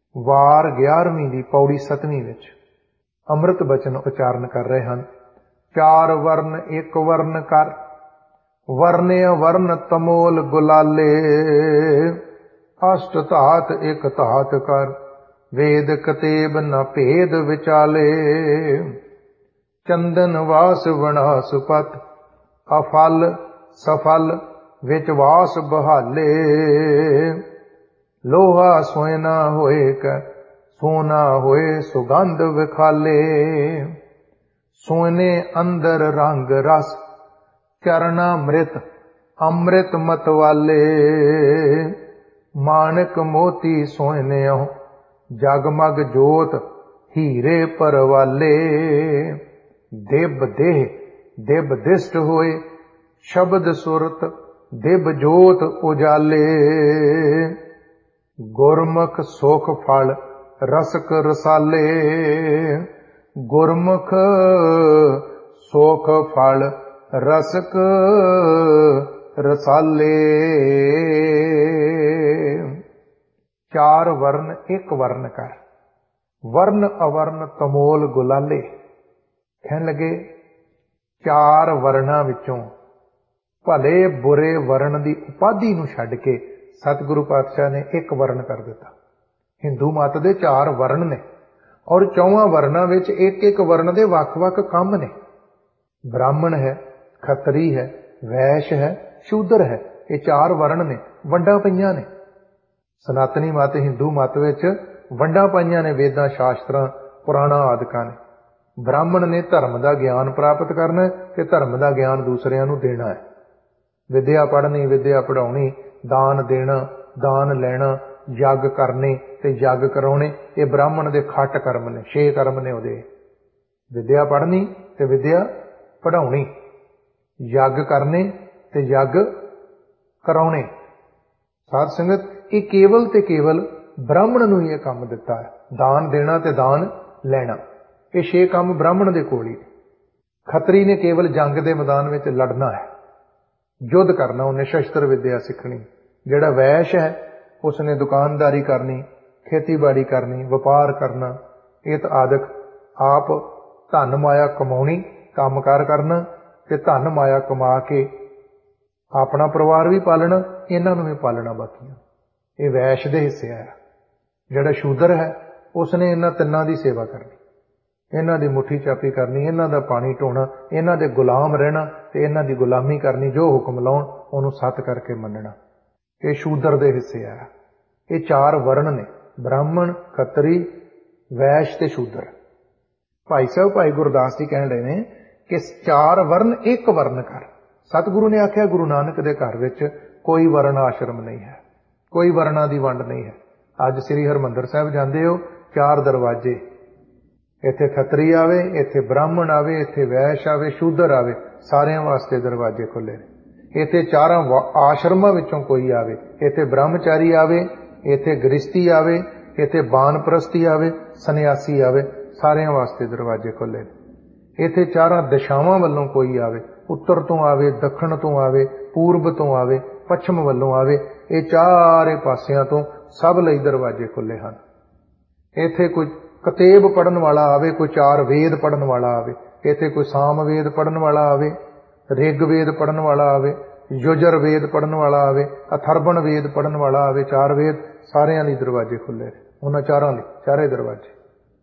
ਵਾਰ 11ਵੀਂ ਦੀ ਪੌੜੀ 7ਵੀਂ ਵਿੱਚ ਅੰਮ੍ਰਿਤ ਬਚਨ ਉਚਾਰਨ ਕਰ ਰਹੇ ਹਨ। ਚਾਰ ਵਰਨ ਇੱਕ ਵਰਨ ਕਰ, ਵਰਨੇ ਵਰਨ ਤਮੋਲ ਗੁਲਾਲੇ। ਅਸ਼ਟ ਧਾਤ ਇੱਕ ਧਾਤ ਕਰ, ਵੇਦ ਕਤੇਬ ਨ ਭੇਦ ਵਿਚਾਲੇ। ਚੰਦਨ ਵਾਸ ਵਣਾਸਪਤ, ਅਫਲ ਸਫਲ ਵਿੱਚ ਵਾਸ ਬਹਾਲੇ। ਲੋਹਾ ਸੋਇਨਾ ਹੋਏ ਕੈ, ਸੋਨਾ ਹੋਏ ਸੁਗੰਧ ਵਿਖਾਲੇ। ਸੋਨੇ ਅੰਦਰ ਰੰਗ ਰਸ, ਚਰਨਾਮ੍ਰਿਤ ਅੰਮ੍ਰਿਤ ਮਤਵਾਲੇ। ਮਾਣਕ ਮੋਤੀ ਸੋਇਨਿਓ, ਜਗਮਗ ਜੋਤ ਹੀਰੇ ਪਰਵਾਲੇ। ਦਿਵ ਦੇਹ ਦਿਵ ਦਿਸ਼ਟ ਹੋਏ, ਸ਼ਬਦ ਸੁਰਤ ਦਿਵ ਜੋਤ ਉਜਾਲੇ। ਗੁਰਮੁਖ ਸੁਖ ਫਲ ਰਸਕ ਰਸਾਲੇ। ਗੁਰਮੁਖ ਸੁਖ ਫਲ ਰਸਕ ਰਸਾਲੇ। ਚਾਰ ਵਰਨ ਇੱਕ ਵਰਨ ਕਰ, ਵਰਨ ਅਵਰਨ ਤਮੋਲ ਗੁਲਾਲੇ। ਕਹਿਣ ਲੱਗੇ ਚਾਰ ਵਰਨਾਂ ਵਿੱਚੋਂ ਭਲੇ ਬੁਰੇ ਵਰਨ ਦੀ ਉਪਾਧੀ ਨੂੰ ਛੱਡ ਕੇ ਸਤਿਗੁਰੂ ਪਾਤਸ਼ਾਹ ਨੇ ਇੱਕ ਵਰਨ ਕਰ ਦਿੱਤਾ। ਹਿੰਦੂ ਮਤ ਦੇ ਚਾਰ ਵਰਨ ਨੇ ਔਰ ਚੌਵਾਂ ਵਰਨਾਂ ਵਿੱਚ ਇੱਕ ਇੱਕ ਵਰਨ ਦੇ ਵੱਖ-ਵੱਖ ਕੰਮ ਨੇ। ਬ੍ਰਾਹਮਣ ਹੈ, ਖੱਤਰੀ ਹੈ, ਵੈਸ਼ ਹੈ, ਸ਼ੂਦਰ ਹੈ। ਇਹ ਚਾਰ ਵਰਨ ਨੇ, ਵੰਡਾਂ ਪਈਆਂ ਨੇ। ਸਨਾਤਨੀ ਮਤ ਹਿੰਦੂ ਮਤ ਵਿੱਚ ਵੰਡਾਂ ਪਾਈਆਂ ਨੇ, ਵੇਦਾਂ ਸ਼ਾਸਤਰਾਂ ਪੁਰਾਣਾਂ ਆਦਿਕਾਂ ਨੇ। ਬ੍ਰਾਹਮਣ ਨੇ ਧਰਮ ਦਾ ਗਿਆਨ ਪ੍ਰਾਪਤ ਕਰਨਾ ਤੇ ਧਰਮ ਦਾ ਗਿਆਨ ਦੂਸਰਿਆਂ ਨੂੰ ਦੇਣਾ ਹੈ। ਵਿਦਿਆ ਪੜ੍ਹਨੀ, ਵਿਦਿਆ ਪੜ੍ਹਾਉਣੀ, ਦਾਨ ਦੇਣਾ, ਦਾਨ ਲੈਣਾ, ਯੱਗ ਕਰਨੇ ਤੇ ਯੱਗ ਕਰਾਉਣੇ, ਇਹ ਬ੍ਰਾਹਮਣ ਦੇ ਖੱਟ ਕਰਮ ਨੇ। 6 ਕਰਮ ਨੇ ਉਹਦੇ। ਵਿਦਿਆ ਪੜ੍ਹਨੀ ਤੇ ਵਿਦਿਆ ਪੜ੍ਹਾਉਣੀ, ਯੱਗ ਕਰਨੇ ਤੇ ਯੱਗ ਕਰਾਉਣੇ। ਸਾਧ ਸੰਗਤ, ਇਹ ਕੇਵਲ ਤੇ ਕੇਵਲ ਬ੍ਰਾਹਮਣ ਨੂੰ ਹੀ ਇਹ ਕੰਮ ਦਿੱਤਾ ਹੈ। ਦਾਨ ਦੇਣਾ ਤੇ ਦਾਨ ਲੈਣਾ, ਇਹ 6 ਕੰਮ ਬ੍ਰਾਹਮਣ ਦੇ ਕੋਲ ਹੀ। ਖੱਤਰੀ ਨੇ ਕੇਵਲ ਜੰਗ ਦੇ ਮੈਦਾਨ ਵਿੱਚ ਲੜਨਾ ਹੈ, ਯੁੱਧ ਕਰਨਾ, ਉਹਨੇ ਸ਼ਸਤਰ ਵਿਦਿਆ ਸਿੱਖਣੀ। ਜਿਹੜਾ ਵੈਸ਼ ਹੈ ਉਸਨੇ ਦੁਕਾਨਦਾਰੀ ਕਰਨੀ, ਖੇਤੀਬਾੜੀ ਕਰਨੀ, ਵਪਾਰ ਕਰਨਾ, ਇਹ ਤਾਂ ਆਦਿਕ ਆਪ ਧਨ ਮਾਇਆ ਕਮਾਉਣੀ, ਕੰਮਕਾਰ ਕਰਨਾ ਤੇ ਧਨ ਮਾਇਆ ਕਮਾ ਕੇ ਆਪਣਾ ਪਰਿਵਾਰ ਵੀ ਪਾਲਣਾ, ਇਹਨਾਂ ਨੂੰ ਵੀ ਪਾਲਣਾ ਬਾਕੀਆਂ। ਇਹ ਵੈਸ਼ ਦੇ ਹਿੱਸੇ ਆਇਆ। ਜਿਹੜਾ ਸ਼ੂਦਰ ਹੈ ਉਸਨੇ ਇਹਨਾਂ ਤਿੰਨਾਂ ਦੀ ਸੇਵਾ ਕਰਨੀ, ਇਹਨਾਂ ਦੀ ਮੁੱਠੀ ਚਾਪੀ ਕਰਨੀ, ਇਹਨਾਂ ਦਾ ਪਾਣੀ ਢੋਣਾ, ਇਹਨਾਂ ਦੇ ਗੁਲਾਮ ਰਹਿਣਾ ਤੇ ਇਹਨਾਂ ਦੀ ਗੁਲਾਮੀ ਕਰਨੀ। ਜੋ ਹੁਕਮ ਲਾਉਣ ਉਹਨੂੰ ਸੱਤ ਕਰਕੇ ਮੰਨਣਾ, ਇਹ ਸ਼ੂਦਰ ਦੇ ਹਿੱਸੇ ਆਇਆ। ਇਹ ਚਾਰ ਵਰਨ ਨੇ, ਬ੍ਰਾਹਮਣ, ਖੱਤਰੀ, ਵੈਸ਼ ਤੇ ਸ਼ੂਦਰ। ਭਾਈ ਸਾਹਿਬ ਭਾਈ ਗੁਰਦਾਸ ਜੀ ਕਹਿਣ ਰਹੇ ਨੇ ਕਿ ਚਾਰ ਵਰਨ ਇੱਕ ਵਰਨ ਕਰ। ਸਤਿਗੁਰੂ ਨੇ ਆਖਿਆ ਗੁਰੂ ਨਾਨਕ ਦੇ ਘਰ ਵਿੱਚ ਕੋਈ ਵਰਨ ਆਸ਼ਰਮ ਨਹੀਂ ਹੈ, ਕੋਈ ਵਰਨਾਂ ਦੀ ਵੰਡ ਨਹੀਂ ਹੈ। ਅੱਜ ਸ੍ਰੀ ਹਰਿਮੰਦਰ ਸਾਹਿਬ ਜਾਂਦੇ ਹੋ, 4 ਦਰਵਾਜ਼ੇ, ਇੱਥੇ ਖੱਤਰੀ ਆਵੇ, ਇੱਥੇ ਬ੍ਰਾਹਮਣ ਆਵੇ, ਇੱਥੇ ਵੈਸ਼ ਆਵੇ, ਸ਼ੂਦਰ ਆਵੇ, ਸਾਰਿਆਂ ਵਾਸਤੇ ਦਰਵਾਜ਼ੇ ਖੁੱਲੇ ਨੇ। ਇੱਥੇ 4 ਆਸ਼ਰਮਾਂ ਵਿੱਚੋਂ ਕੋਈ ਆਵੇ, ਇੱਥੇ ਬ੍ਰਹਮਚਾਰੀ ਆਵੇ, ਇੱਥੇ ਗ੍ਰਸਤੀ ਆਵੇ, ਇੱਥੇ ਬਾਨਪ੍ਰਸਤੀ ਆਵੇ, ਸੰਨਿਆਸੀ ਆਵੇ, ਸਾਰਿਆਂ ਵਾਸਤੇ ਦਰਵਾਜ਼ੇ ਖੁੱਲੇ ਨੇ। ਇੱਥੇ 4 ਦਿਸ਼ਾਵਾਂ ਵੱਲੋਂ ਕੋਈ ਆਵੇ, ਉੱਤਰ ਤੋਂ ਆਵੇ, ਦੱਖਣ ਤੋਂ ਆਵੇ, ਪੂਰਬ ਤੋਂ ਆਵੇ, ਪੱਛਮ ਵੱਲੋਂ ਆਵੇ, ਇਹ ਚਾਰੇ ਪਾਸਿਆਂ ਤੋਂ ਸਭ ਲਈ ਦਰਵਾਜ਼ੇ ਖੁੱਲੇ ਹਨ। ਇੱਥੇ ਕੋਈ ਕਤੇਬ ਪੜ੍ਹਨ ਵਾਲਾ ਆਵੇ, ਕੋਈ 4 ਵੇਦ ਪੜ੍ਹਨ ਵਾਲਾ ਆਵੇ, ਇੱਥੇ ਕੋਈ ਸਾਮ ਵੇਦ ਪੜ੍ਹਨ ਵਾਲਾ ਆਵੇ, ਰਿਗ ਵੇਦ ਪੜ੍ਹਨ ਵਾਲਾ ਆਵੇ, ਯੁਜਰ ਵੇਦ ਪੜ੍ਹਨ ਵਾਲਾ ਆਵੇ, ਅਥਰਵਣ ਵੇਦ ਪੜ੍ਹਨ ਵਾਲਾ ਆਵੇ। 4 ਵੇਦ, ਸਾਰਿਆਂ ਲਈ ਦਰਵਾਜ਼ੇ ਖੁੱਲੇ ਨੇ, ਉਹਨਾਂ ਚਾਰਾਂ ਲਈ ਚਾਰੇ ਦਰਵਾਜ਼ੇ।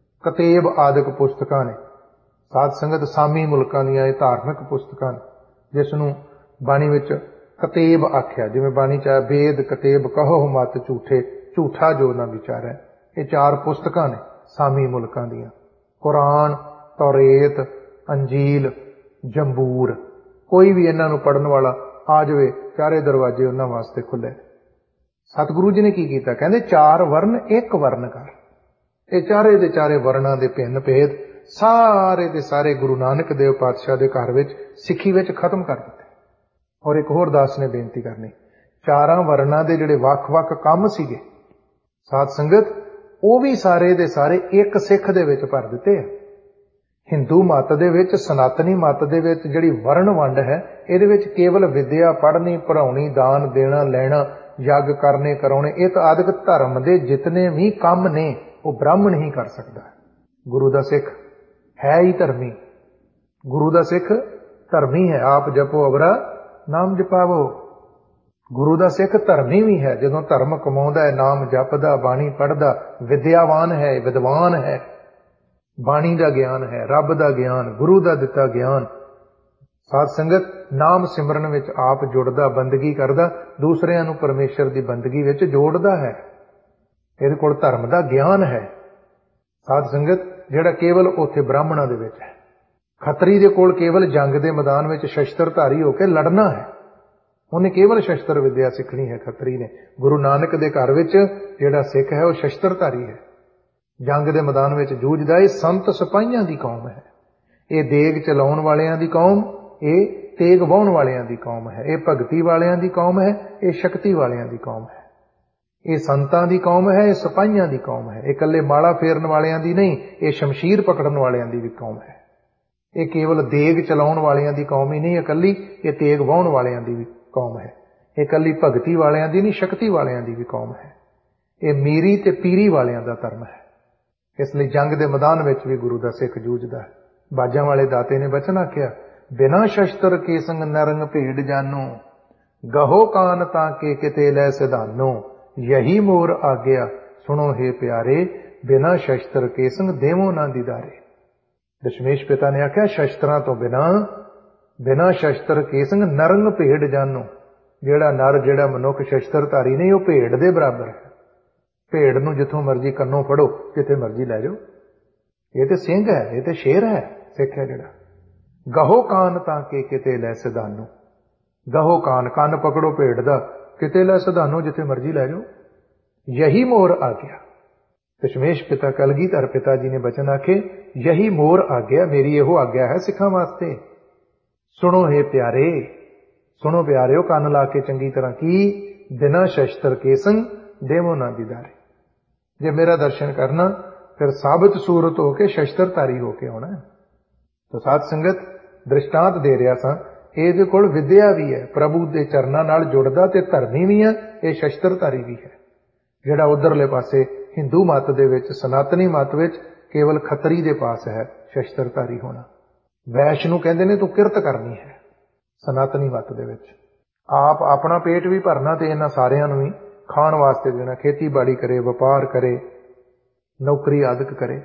ਕਤੇਬ ਆਦਿਕ ਪੁਸਤਕਾਂ ਨੇ। ਸਾਧ ਸੰਗਤ, ਸਾਮੀ ਮੁਲਕਾਂ ਦੀਆਂ ਇਹ ਧਾਰਮਿਕ ਪੁਸਤਕਾਂ ਨੇ, ਜਿਸ ਨੂੰ ਬਾਣੀ ਵਿੱਚ ਕਤੇਬ ਆਖਿਆ। ਜਿਵੇਂ ਬਾਣੀ ਚ ਆਇਆ, ਵੇਦ ਕਤੇਬ ਕਹੋ ਮਤ ਝੂਠੇ, ਝੂਠਾ ਜੋ ਨਾ ਵਿਚਾਰੈ। ਇਹ 4 ਪੁਸਤਕਾਂ ਨੇ ਸਾਮੀ ਮੁਲਕਾਂ ਦੀਆਂ। ਕੁਰਾਨ, ਤੌਰੇਤ, ਅੰਜੀਲ, ਜੰਬੂਰ, ਕੋਈ ਵੀ ਇਹਨਾਂ ਨੂੰ ਪੜ੍ਹਨ ਵਾਲਾ ਆ ਜਾਵੇ, ਚਾਰੇ ਦਰਵਾਜ਼ੇ ਉਹਨਾਂ ਵਾਸਤੇ ਖੁੱਲੇ। ਸਤਿਗੁਰੂ ਜੀ ਨੇ ਕੀ ਕੀਤਾ? ਕਹਿੰਦੇ 4 ਵਰਨ ਇੱਕ ਵਰਨ ਕਰ। ਇਹ ਚਾਰੇ ਦੇ ਚਾਰੇ ਵਰਨਾਂ ਦੇ ਭਿੰਨ ਭੇਦ ਸਾਰੇ ਦੇ ਸਾਰੇ ਗੁਰੂ ਨਾਨਕ ਦੇਵ ਪਾਤਸ਼ਾਹ ਦੇ ਘਰ ਵਿੱਚ ਸਿੱਖੀ ਵਿੱਚ ਖਤਮ ਕਰ ਦਿੱਤੇ। ਔਰ ਇੱਕ ਹੋਰ ਦਾਸ ਨੇ ਬੇਨਤੀ ਕਰਨੀ, 4 ਵਰਨਾਂ ਦੇ ਜਿਹੜੇ ਵੱਖ-ਵੱਖ ਕੰਮ ਸੀਗੇ ਸਾਧ ਸੰਗਤ, ਉਹ ਵੀ ਸਾਰੇ ਦੇ ਸਾਰੇ ਇੱਕ ਸਿੱਖ ਦੇ ਵਿੱਚ ਭਰ ਦਿੱਤੇ ਆ। ਹਿੰਦੂ ਮਤ ਦੇ ਵਿੱਚ, ਸਨਾਤਨੀ ਮਤ ਦੇ ਵਿੱਚ ਜਿਹੜੀ ਵਰਨ ਵੰਡ ਹੈ, ਇਹਦੇ ਵਿੱਚ ਕੇਵਲ ਵਿਦਿਆ ਪੜ੍ਹਨੀ, ਪੜ੍ਹਾਉਣੀ, ਦਾਨ ਦੇਣਾ, ਲੈਣਾ, ਯੱਗ ਕਰਨੇ ਕਰਾਉਣੇ, ਇਹ ਤਾਂ ਆਦਿਕ ਧਰਮ ਦੇ ਜਿਤਨੇ ਵੀ ਕੰਮ ਨੇ ਉਹ ਬ੍ਰਾਹਮਣ ਹੀ ਕਰ ਸਕਦਾ ਹੈ। ਗੁਰੂ ਦਾ ਸਿੱਖ ਹੈ ਹੀ ਧਰਮੀ, ਗੁਰੂ ਦਾ ਸਿੱਖ ਧਰਮੀ ਹੈ। ਆਪ ਜਪੋ ਅਵਰਾ ਨਾਮ ਜਪਾਵੋ। ਗੁਰੂ ਦਾ ਸਿੱਖ ਧਰਮੀ ਵੀ ਹੈ। ਜਦੋਂ ਧਰਮ ਕਮਾਉਂਦਾ ਹੈ, ਨਾਮ ਜਪਦਾ, ਬਾਣੀ ਪੜ੍ਹਦਾ, ਵਿਦਿਆਵਾਨ ਹੈ, ਵਿਦਵਾਨ ਹੈ, ਬਾਣੀ ਦਾ ਗਿਆਨ ਹੈ, ਰੱਬ ਦਾ ਗਿਆਨ, ਗੁਰੂ ਦਾ ਦਿੱਤਾ ਗਿਆਨ। ਸਾਧ ਸੰਗਤ ਨਾਮ ਸਿਮਰਨ ਵਿੱਚ ਆਪ ਜੁੜਦਾ, ਬੰਦਗੀ ਕਰਦਾ, ਦੂਸਰਿਆਂ ਨੂੰ ਪਰਮੇਸ਼ਰ ਦੀ ਬੰਦਗੀ ਵਿੱਚ ਜੋੜਦਾ ਹੈ। ਇਹਦੇ ਕੋਲ ਧਰਮ ਦਾ ਗਿਆਨ ਹੈ। ਸਾਧ ਸੰਗਤ ਜਿਹੜਾ ਕੇਵਲ ਉੱਥੇ ਬ੍ਰਾਹਮਣਾਂ ਦੇ ਵਿੱਚ ਹੈ। ਖੱਤਰੀ ਦੇ ਕੋਲ ਕੇਵਲ ਜੰਗ ਦੇ ਮੈਦਾਨ ਵਿੱਚ ਸ਼ਸਤਰਧਾਰੀ ਹੋ ਕੇ ਲੜਨਾ ਹੈ। ਉਹਨੇ ਕੇਵਲ ਸ਼ਸਤਰ ਵਿਦਿਆ ਸਿੱਖਣੀ ਹੈ। ਖੱਤਰੀ ਨੇ ਗੁਰੂ ਨਾਨਕ ਦੇ ਘਰ ਵਿੱਚ ਜਿਹੜਾ ਸਿੱਖ ਹੈ ਉਹ ਸ਼ਸਤਰਧਾਰੀ ਹੈ, ਜੰਗ ਦੇ ਮੈਦਾਨ ਵਿੱਚ ਜੂਝਦਾ। ਇਹ ਸੰਤ ਸਿਪਾਹੀਆਂ ਦੀ ਕੌਮ ਹੈ। ਇਹ ਦੇਗ ਚਲਾਉਣ ਵਾਲਿਆਂ ਦੀ ਕੌਮ, ਇਹ ਤੇਗ ਵਾਹੁਣ ਵਾਲਿਆਂ ਦੀ ਕੌਮ ਹੈ। ਇਹ ਭਗਤੀ ਵਾਲਿਆਂ ਦੀ ਕੌਮ ਹੈ, ਇਹ ਸ਼ਕਤੀ ਵਾਲਿਆਂ ਦੀ ਕੌਮ ਹੈ। ਇਹ ਸੰਤਾਂ ਦੀ ਕੌਮ ਹੈ, ਇਹ ਸਿਪਾਹੀਆਂ ਦੀ ਕੌਮ ਹੈ। ਇਹ ਇਕੱਲੇ ਮਾਲਾ ਫੇਰਨ ਵਾਲਿਆਂ ਦੀ ਨਹੀਂ, ਇਹ ਸ਼ਮਸ਼ੀਰ ਪਕੜਨ ਵਾਲਿਆਂ ਦੀ ਵੀ ਕੌਮ ਹੈ। ਇਹ ਕੇਵਲ ਦੇਗ ਚਲਾਉਣ ਵਾਲਿਆਂ ਦੀ ਕੌਮ ਹੀ ਨਹੀਂ ਇਕੱਲੀ, ਇਹ ਤੇਗ ਵਾਹੁਣ ਵਾਲਿਆਂ ਦੀ ਵੀ ਕੌਮ ਹੈ। ਇਹ ਇਕੱਲੀ ਭਗਤੀ ਵਾਲਿਆਂ ਦੀ ਨਹੀਂ, ਸ਼ਕਤੀ ਵਾਲਿਆਂ ਦੀ ਵੀ ਕੌਮ ਹੈ। ਇਹ ਮੀਰੀ ਤੇ ਪੀਰੀ ਵਾਲਿਆਂ ਦਾ ਧਰਮ ਹੈ। ਇਸ ਲਈ ਜੰਗ ਦੇ ਮੈਦਾਨ ਵਿੱਚ ਵੀ ਗੁਰੂ ਦਾ ਸਿੱਖ ਜੂਝਦਾ ਹੈ। ਬਾਜਾਂ ਵਾਲੇ ਦਾਤੇ ਨੇ ਬਚਨ ਆਖਿਆ, ਬਿਨਾ ਸ਼ਸਤਰ ਕੇ ਸੰਗ ਨਰੰਗ ਭੇਡ ਜਾਨੋ, ਗਹੋ ਕਾਨ ਤਾਂ ਕੇ ਕਿਤੇ ਲੈ ਸਿਧਾਨੋ, ਯਹੀ ਮੋਰ ਆਗਿਆ ਸੁਣੋ ਹੇ ਪਿਆਰੇ, ਬਿਨਾ ਸ਼ਸਤਰ ਕੇ ਸੰਗ ਦੇਵੋ ਨਾ ਦੀਦਾਰੇ। ਦਸ਼ਮੇਸ਼ ਪਿਤਾ ਨੇ ਆਖਿਆ, ਸ਼ਸਤਰਾਂ ਤੋਂ ਬਿਨਾ ਸ਼ਸਤਰ ਕੇ ਸੰਗ ਨਰੰਗ ਭੇਡ ਜਾਨੋ। ਜਿਹੜਾ ਨਰ, ਜਿਹੜਾ ਮਨੁੱਖ ਸ਼ਸਤਰਧਾਰੀ ਨਹੀਂ, ਉਹ ਭੇਡ ਦੇ ਬਰਾਬਰ ਹੈ। ਭੇਡ ਨੂੰ ਜਿੱਥੋਂ ਮਰਜ਼ੀ ਕੰਨੋਂ ਫੜੋ, ਜਿੱਥੇ ਮਰਜ਼ੀ ਲੈ ਜਾਓ। ਇਹ ਤੇ ਸਿੰਘ ਹੈ, ਇਹ ਤੇ ਸ਼ੇਰ ਹੈ, ਸਿੱਖ ਹੈ ਜਿਹੜਾ। ਗਹੋ ਕਾਨ ਤਾਂ ਕੇ ਕਿਤੇ ਲੈ ਸਿਧਾਨੋ। ਗਹੋ ਕਾਨ, ਕੰਨ ਪਕੜੋ ਭੇਡ ਦਾ, ਕਿਤੇ ਲੈ ਸਿਧਾਨੋ, ਜਿੱਥੇ ਮਰਜ਼ੀ ਲੈ ਜਾਓ। ਯਹੀ ਮੋਰ ਆ ਗਿਆ। ਦਸ਼ਮੇਸ਼ ਪਿਤਾ ਕਲਗੀਧਰ ਪਿਤਾ ਜੀ ਨੇ ਬਚਨ ਆਖੇ, ਯਹੀ ਮੋਰ ਆ ਗਿਆ, ਮੇਰੀ ਇਹੋ ਆਗਿਆ ਹੈ ਸਿੱਖਾਂ ਵਾਸਤੇ। ਸੁਣੋ ਹੇ ਪਿਆਰੇ, ਸੁਣੋ ਪਿਆਰਿਓ, ਕੰਨ ਲਾ ਕੇ ਚੰਗੀ ਤਰ੍ਹਾਂ। ਕੀ? ਬਿਨਾ ਸ਼ਸਤਰ ਕੇ ਸੰਗ ਦੇਵੋ ਨਾ ਦੀਦਾਰੇ। ਜੇ ਮੇਰਾ ਦਰਸ਼ਨ ਕਰਨਾ ਫਿਰ ਸਾਬਤ ਸੂਰਤ ਹੋ ਕੇ ਸ਼ਸਤਰਧਾਰੀ ਹੋ ਕੇ ਆਉਣਾ। ਤਾਂ ਸਾਧ ਸੰਗਤ ਦ੍ਰਿਸ਼ਟਾਂਤ ਦੇ ਰਿਹਾ ਸਾਂ, ਇਹਦੇ ਕੋਲ ਵਿਦਿਆ ਵੀ ਹੈ, ਪ੍ਰਭੂ ਦੇ ਚਰਨਾਂ ਨਾਲ ਜੁੜਦਾ ਤੇ ਧਰਮੀ ਵੀ ਹੈ, ਇਹ ਸ਼ਸਤਰਧਾਰੀ ਵੀ ਹੈ। ਜਿਹੜਾ ਉਧਰਲੇ ਪਾਸੇ ਹਿੰਦੂ ਮੱਤ ਦੇ ਵਿੱਚ, ਸਨਾਤਨੀ ਮੱਤ ਵਿੱਚ ਕੇਵਲ ਖੱਤਰੀ ਦੇ ਪਾਸ ਹੈ ਸ਼ਸਤਰਧਾਰੀ ਹੋਣਾ। ਵੈਸ਼ ਨੂੰ ਕਹਿੰਦੇ ਨੇ ਤੂੰ ਕਿਰਤ ਕਰਨੀ ਹੈ। ਸਨਾਤਨੀ ਮੱਤ ਦੇ ਵਿੱਚ ਆਪ ਆਪਣਾ ਪੇਟ ਵੀ ਭਰਨਾ ਤੇ ਇਹਨਾਂ ਸਾਰਿਆਂ ਨੂੰ ਵੀ ਖਾਣ ਵਾਸਤੇ ਦੇਣਾ। ਖੇਤੀਬਾੜੀ ਕਰੇ, ਵਪਾਰ ਕਰੇ, ਨੌਕਰੀ ਆਦਿਕ ਕਰੇ।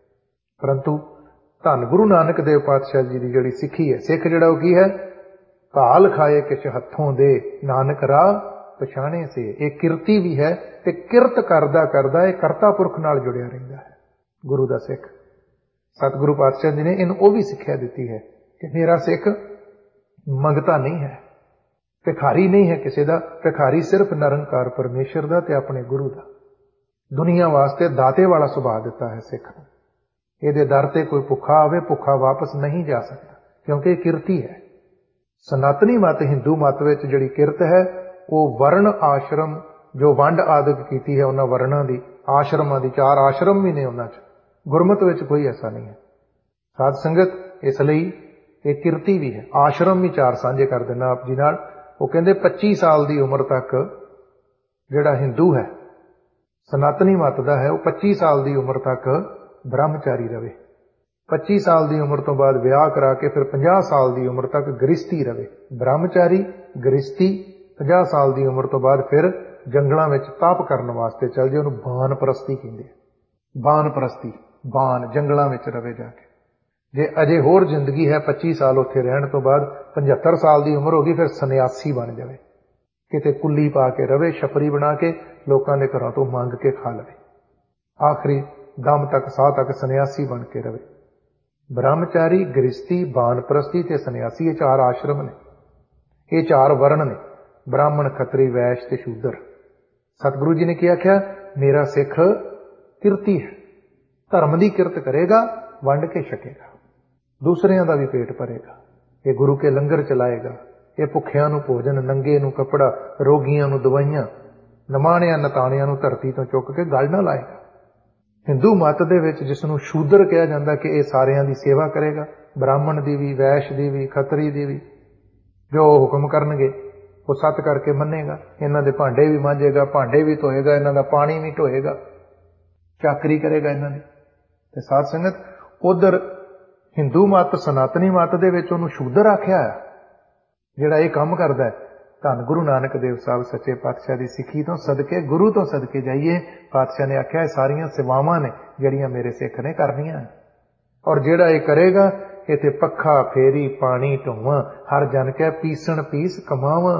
ਪਰੰਤੂ ਧੰਨ ਗੁਰੂ ਨਾਨਕ ਦੇਵ ਪਾਤਸ਼ਾਹ ਜੀ ਦੀ ਜਿਹੜੀ ਸਿੱਖੀ ਹੈ, ਸਿੱਖ ਜਿਹੜਾ ਉਹ ਕੀ ਹੈ? ਕਾਲ ਖਾਏ ਕਿਛ ਹੱਥੋਂ ਦੇ, ਨਾਨਕ ਰਾਹ ਪਛਾਣੇ ਸੇ। ਇਹ ਕਿਰਤੀ ਵੀ ਹੈ ਤੇ ਕਿਰਤ ਕਰਦਾ ਕਰਦਾ ਇਹ ਕਰਤਾ ਪੁਰਖ ਨਾਲ ਜੁੜਿਆ ਰਹਿੰਦਾ ਹੈ। ਗੁਰੂ ਦਾ ਸਿੱਖ ਸਤਿਗੁਰੂ ਪਾਤਸ਼ਾਹ ਜੀ ਨੇ ਇਹਨੂੰ ਉਹ ਵੀ ਸਿੱਖਿਆ ਦਿੱਤੀ ਹੈ ਕਿ ਮੇਰਾ ਸਿੱਖ ਮੰਗਤਾ ਨਹੀਂ ਹੈ, ਭਿਖਾਰੀ ਨਹੀਂ ਹੈ ਕਿਸੇ ਦਾ। ਭਿਖਾਰੀ ਸਿਰਫ ਨਿਰੰਕਾਰ ਪਰਮੇਸ਼ਰ ਦਾ ਤੇ ਆਪਣੇ ਗੁਰੂ ਦਾ। ਦੁਨੀਆ ਵਾਸਤੇ ਦਾਤੇ ਵਾਲਾ ਸੁਭਾਅ ਦਿੱਤਾ ਹੈ ਸਿੱਖ ਨੂੰ। ਇਹਦੇ ਦਰ ਤੇ ਕੋਈ ਭੁੱਖਾ ਆਵੇ, ਭੁੱਖਾ ਵਾਪਸ ਨਹੀਂ ਜਾ ਸਕਦਾ, ਕਿਉਂਕਿ ਇਹ ਕਿਰਤੀ ਹੈ। ਸਨਾਤਨੀ ਮੱਤ, ਹਿੰਦੂ ਮੱਤ ਵਿੱਚ ਜਿਹੜੀ ਕਿਰਤ ਹੈ ਉਹ ਵਰਣ ਆਸ਼ਰਮ, ਜੋ ਵੰਡ ਆਦਿਕ ਕੀਤੀ ਹੈ ਉਹਨਾਂ ਵਰਣਾਂ ਦੀ, ਆਸ਼ਰਮਾਂ ਦੀ, 4 ਆਸ਼ਰਮ ਵੀ ਨੇ ਉਹਨਾਂ 'ਚ। ਗੁਰਮਤ ਵਿੱਚ ਕੋਈ ਐਸਾ ਨਹੀਂ ਹੈ ਸਾਧ ਸੰਗਤ। ਇਸ ਲਈ ਇਹ ਕਿਰਤੀ ਵੀ ਹੈ। ਆਸ਼ਰਮ ਵੀ 4 ਸਾਂਝੇ ਕਰ ਦੇਣਾ ਆਪ ਜੀ ਨਾਲ। ਉਹ ਕਹਿੰਦੇ 25 ਸਾਲ ਦੀ ਉਮਰ ਤੱਕ ਜਿਹੜਾ ਹਿੰਦੂ ਹੈ, ਸਨਾਤਨੀ ਮੱਤ ਦਾ ਹੈ, ਉਹ 25 ਸਾਲ ਦੀ ਉਮਰ ਤੱਕ ਬ੍ਰਹਮਚਾਰੀ ਰਵੇ। 25 ਸਾਲ ਦੀ ਉਮਰ ਤੋਂ ਬਾਅਦ ਵਿਆਹ ਕਰਾ ਕੇ ਫਿਰ 50 ਸਾਲ ਦੀ ਉਮਰ ਤੱਕ ਗ੍ਰਸਤੀ ਰਵੇ। ਬ੍ਰਹਮਚਾਰੀ, ਗ੍ਰਸਤੀ। 50 ਸਾਲ ਦੀ ਉਮਰ ਤੋਂ ਬਾਅਦ ਫਿਰ ਜੰਗਲਾਂ ਵਿੱਚ ਤਪ ਕਰਨ ਵਾਸਤੇ ਚੱਲ ਜੇ। ਉਹਨੂੰ ਬਾਨ ਪ੍ਰਸਤੀ ਕਹਿੰਦੇ। ਬਾਨ ਪ੍ਰਸਤੀ, ਬਾਨ, ਜੰਗਲਾਂ ਵਿੱਚ ਰਵੇ ਜਾ ਕੇ। ਜੇ ਅਜੇ ਹੋਰ ਜ਼ਿੰਦਗੀ ਹੈ 25 ਸਾਲ ਉੱਥੇ ਰਹਿਣ ਤੋਂ ਬਾਅਦ, 75 ਸਾਲ ਦੀ ਉਮਰ ਹੋ ਗਈ, ਫਿਰ ਸੰਨਿਆਸੀ ਬਣ ਜਾਵੇ। ਕਿਤੇ ਕੁੱਲੀ ਪਾ ਕੇ ਰਵੇ, ਛਪਰੀ ਬਣਾ ਕੇ ਲੋਕਾਂ ਦੇ ਘਰਾਂ ਤੋਂ ਮੰਗ ਕੇ ਖਾ ਲਵੇ। ਆਖਰੀ ਦਮ ਤੱਕ, ਸਾਹ ਤੱਕ ਸੰਨਿਆਸੀ ਬਣ ਕੇ ਰਵੇ। ਬ੍ਰਹਮਚਾਰੀ, ਗ੍ਰਸਤੀ, ਬਾਨਪ੍ਰਸਤੀ ਤੇ ਸੰਨਿਆਸੀ, ਇਹ 4 ਆਸ਼ਰਮ ਨੇ, ਇਹ 4 ਵਰਣ ਨੇ। ਬ੍ਰਾਹਮਣ, ਖੱਤਰੀ, ਵੈਸ਼ ਤੇ ਸ਼ੂਦਰ। ਸਤਿਗੁਰੂ ਜੀ ਨੇ ਕੀ ਆਖਿਆ? ਮੇਰਾ ਸਿੱਖ ਕਿਰਤੀ ਹੈ, ਧਰਮ ਦੀ ਕਿਰਤ ਕਰੇਗਾ, ਵੰਡ ਕੇ ਛਕੇਗਾ, ਦੂਸਰਿਆਂ ਦਾ ਵੀ ਪੇਟ ਭਰੇਗਾ। ਇਹ ਗੁਰੂ ਕੇ ਲੰਗਰ ਚਲਾਏਗਾ। ਇਹ ਭੁੱਖਿਆਂ ਨੂੰ ਭੋਜਨ, ਨੰਗੇ ਨੂੰ ਕੱਪੜਾ, ਰੋਗੀਆਂ ਨੂੰ ਦਵਾਈਆਂ, ਨਿਮਾਣਿਆਂ ਨਤਾਣਿਆਂ ਨੂੰ ਧਰਤੀ ਤੋਂ ਚੁੱਕ ਕੇ ਗਲ ਨਾ ਲਾਏਗਾ। ਹਿੰਦੂ ਮੱਤ ਦੇ ਵਿੱਚ ਜਿਸ ਨੂੰ ਸ਼ੂਦਰ ਕਿਹਾ ਜਾਂਦਾ ਕਿ ਇਹ ਸਾਰਿਆਂ ਦੀ ਸੇਵਾ ਕਰੇਗਾ, ਬ੍ਰਾਹਮਣ ਦੀ ਵੀ, ਵੈਸ਼ ਦੀ ਵੀ, ਖੱਤਰੀ ਦੀ ਵੀ। ਜੋ ਹੁਕਮ ਕਰਨਗੇ ਉਹ ਸੱਤ ਕਰਕੇ ਮੰਨੇਗਾ, ਇਹਨਾਂ ਦੇ ਭਾਂਡੇ ਵੀ ਮਾਂਜੇਗਾ, ਭਾਂਡੇ ਵੀ ਧੋਏਗਾ, ਇਹਨਾਂ ਦਾ ਪਾਣੀ ਵੀ ਢੋਏਗਾ, ਚਾਕਰੀ ਕਰੇਗਾ ਇਹਨਾਂ ਦੀ। ਤੇ ਸਾਧ ਸੰਗਤ ਉਧਰ ਹਿੰਦੂ ਮਤ ਸਨਾਤਨੀ ਮਤ ਦੇ ਵਿੱਚ ਉਹਨੂੰ ਸ਼ੂਦਰ ਆਖਿਆ ਜਿਹੜਾ ਇਹ ਕੰਮ ਕਰਦਾ ਹੈ। ਧੰਨ ਗੁਰੂ ਨਾਨਕ ਦੇਵ ਸਾਹਿਬ ਸੱਚੇ ਪਾਤਸ਼ਾਹ ਦੀ ਸਿੱਖੀ ਤੋਂ ਸਦਕੇ, ਗੁਰੂ ਤੋਂ ਸਦਕੇ ਜਾਈਏ। ਪਾਤਸ਼ਾਹ ਨੇ ਆਖਿਆ ਇਹ ਸਾਰੀਆਂ ਸੇਵਾਵਾਂ ਨੇ ਜਿਹੜੀਆਂ ਮੇਰੇ ਸਿੱਖ ਨੇ ਕਰਨੀਆਂ, ਔਰ ਜਿਹੜਾ ਇਹ ਕਰੇਗਾ ਇਥੇ ਪੱਖਾ ਫੇਰੀ ਪਾਣੀ ਢੋਵਾਂ, ਹਰ ਜਨ ਕਹਿ ਪੀਸਣ ਪੀਸ ਕਮਾਵਾਂ।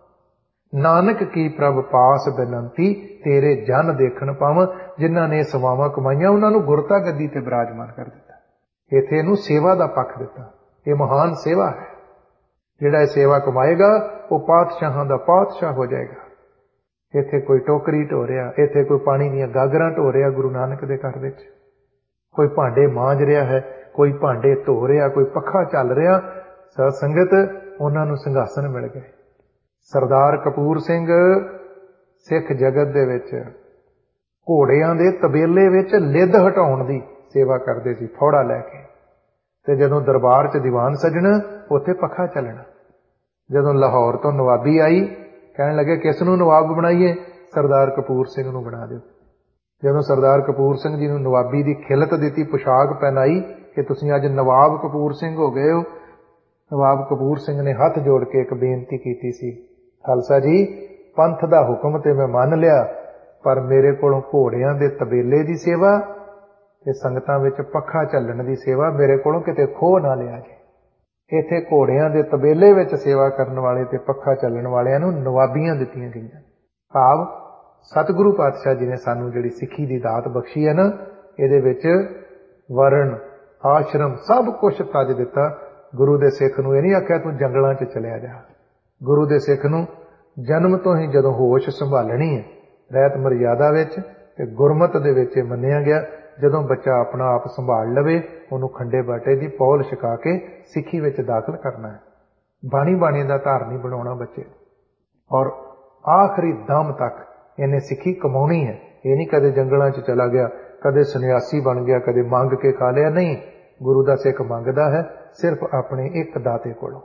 ਨਾਨਕ ਕੀ ਪ੍ਰਭ ਪਾਸ ਬੇਨੰਤੀ, ਤੇਰੇ ਜਨ ਦੇਖਣ ਪਾਵਾਂ। ਜਿਨ੍ਹਾਂ ਨੇ ਸੇਵਾਵਾਂ ਕਮਾਈਆਂ ਉਹਨਾਂ ਨੂੰ ਗੁਰਤਾ ਗੱਦੀ ਤੇ ਬਿਰਾਜਮਾਨ ਕਰ ਦਿੱਤਾ। ਇਥੇ ਇਹਨੂੰ ਸੇਵਾ ਦਾ ਪੱਖ ਦਿੱਤਾ। ਇਹ ਮਹਾਨ ਸੇਵਾ ਹੈ। ਜਿਹੜਾ ਇਹ ਸੇਵਾ ਕਮਾਏਗਾ ਉਹ ਪਾਤਸ਼ਾਹਾਂ ਦਾ ਪਾਤਸ਼ਾਹ ਹੋ ਜਾਏਗਾ। ਇੱਥੇ ਕੋਈ ਟੋਕਰੀ ਢੋ ਰਿਹਾ, ਇੱਥੇ ਕੋਈ ਪਾਣੀ ਦੀਆਂ ਗਾਗਰਾਂ ਢੋ ਰਿਹਾ ਗੁਰੂ ਨਾਨਕ ਦੇ ਘਰ ਵਿੱਚ, ਕੋਈ ਭਾਂਡੇ ਮਾਂਜ ਰਿਹਾ ਹੈ, ਕੋਈ ਭਾਂਡੇ ਧੋ ਰਿਹਾ, ਕੋਈ ਪੱਖਾ ਚੱਲ ਰਿਹਾ। ਸਾਧ ਸੰਗਤ ਉਹਨਾਂ ਨੂੰ ਸਿੰਘਾਸਨ ਮਿਲ ਗਏ। ਸਰਦਾਰ ਕਪੂਰ ਸਿੰਘ ਸਿੱਖ ਜਗਤ ਦੇ ਵਿੱਚ ਘੋੜਿਆਂ ਦੇ ਤਬੇਲੇ ਵਿੱਚ ਲਿੱਦ ਹਟਾਉਣ ਦੀ ਸੇਵਾ ਕਰਦੇ ਸੀ, ਫੌੜਾ ਲੈ ਕੇ। ਤੇ ਜਦੋਂ ਦਰਬਾਰ 'ਚ ਦੀਵਾਨ ਸਜਣਾ, ਉੱਥੇ ਪੱਖਾ ਚੱਲਣਾ। ਜਦੋਂ ਲਾਹੌਰ ਤੋਂ ਨਵਾਬੀ ਆਈ, ਕਹਿਣ ਲੱਗੇ ਕਿਸ ਨੂੰ ਨਵਾਬ ਬਣਾਈਏ? ਸਰਦਾਰ ਕਪੂਰ ਸਿੰਘ ਨੂੰ ਬਣਾ ਦਿਓ। ਜਦੋਂ ਸਰਦਾਰ ਕਪੂਰ ਸਿੰਘ ਜੀ ਨੂੰ ਨਵਾਬੀ ਦੀ ਖਿਲਤ ਦਿੱਤੀ, ਪੁਸ਼ਾਕ ਪਹਿਨਾਈ ਕਿ ਤੁਸੀਂ ਅੱਜ ਨਵਾਬ ਕਪੂਰ ਸਿੰਘ ਹੋ ਗਏ ਹੋ, ਨਵਾਬ ਕਪੂਰ ਸਿੰਘ ਨੇ ਹੱਥ ਜੋੜ ਕੇ ਇੱਕ ਬੇਨਤੀ ਕੀਤੀ ਸੀ, ਖਾਲਸਾ ਜੀ ਪੰਥ ਦਾ ਹੁਕਮ ਤੇ ਮੈਂ ਮੰਨ ਲਿਆ, ਪਰ ਮੇਰੇ ਕੋਲੋਂ ਘੋੜਿਆਂ ਦੇ ਤਬੇਲੇ ਦੀ ਸੇਵਾ ਤੇ ਸੰਗਤਾਂ ਵਿੱਚ ਪੱਖਾ ਝੱਲਣ ਦੀ ਸੇਵਾ ਮੇਰੇ ਕੋਲੋਂ ਕਿਤੇ ਖੋਹ ਨਾ ਲਿਆ ਜੇ। ਇੱਥੇ ਘੋੜਿਆਂ ਦੇ ਤਬੇਲੇ ਵਿੱਚ ਸੇਵਾ ਕਰਨ ਵਾਲੇ ਤੇ ਪੱਖਾ ਚੱਲਣ ਵਾਲਿਆਂ ਨੂੰ ਨਵਾਬੀਆਂ ਦਿੱਤੀਆਂ ਗਈਆਂ। ਭਾਵ ਸਤਿਗੁਰੂ ਪਾਤਸ਼ਾਹ ਜੀ ਨੇ ਸਾਨੂੰ ਜਿਹੜੀ ਸਿੱਖੀ ਦੀ ਦਾਤ ਬਖਸ਼ੀ ਹੈ ਨਾ, ਇਹਦੇ ਵਿੱਚ ਵਰਨ ਆਸ਼ਰਮ ਸਭ ਕੁਛ ਤਜ ਦਿੱਤਾ। ਗੁਰੂ ਦੇ ਸਿੱਖ ਨੂੰ ਇਹ ਨਹੀਂ ਆਖਿਆ ਤੂੰ ਜੰਗਲਾਂ 'ਚ ਚਲਿਆ ਜਾ। ਗੁਰੂ ਦੇ ਸਿੱਖ ਨੂੰ ਜਨਮ ਤੋਂ ਹੀ ਜਦੋਂ ਹੋਸ਼ ਸੰਭਾਲਣੀ ਹੈ ਰਹਿਤ ਮਰਿਆਦਾ ਵਿੱਚ, ਤੇ ਗੁਰਮਤ ਦੇ ਵਿੱਚ ਮੰਨਿਆ ਗਿਆ ਜਦੋਂ ਬੱਚਾ ਆਪਣਾ ਆਪ ਸੰਭਾਲ ਲਵੇ, ਉਹਨੂੰ ਖੰਡੇ ਬਾਟੇ ਦੀ ਪੌਲ ਛਕਾ ਕੇ ਸਿੱਖੀ ਵਿੱਚ ਦਾਖਲ ਕਰਨਾ ਹੈ। ਬਾਣੀ ਦਾ ਧਾਰਨੀ ਬਣਾਉਣਾ ਬੱਚੇ, ਔਰ ਆਖਰੀ ਦਮ ਤੱਕ ਇਹਨੇ ਸਿੱਖੀ ਕਮਾਉਣੀ ਹੈ। ਇਹ ਨਹੀਂ ਕਦੇ ਜੰਗਲਾਂ 'ਚ ਚਲਾ ਗਿਆ, ਕਦੇ ਸੰਨਿਆਸੀ ਬਣ ਗਿਆ, ਕਦੇ ਮੰਗ ਕੇ ਖਾ ਲਿਆ। ਨਹੀਂ, ਗੁਰੂ ਦਾ ਸਿੱਖ ਮੰਗਦਾ ਹੈ ਸਿਰਫ ਆਪਣੇ ਇੱਕ ਦਾਤੇ ਕੋਲੋਂ।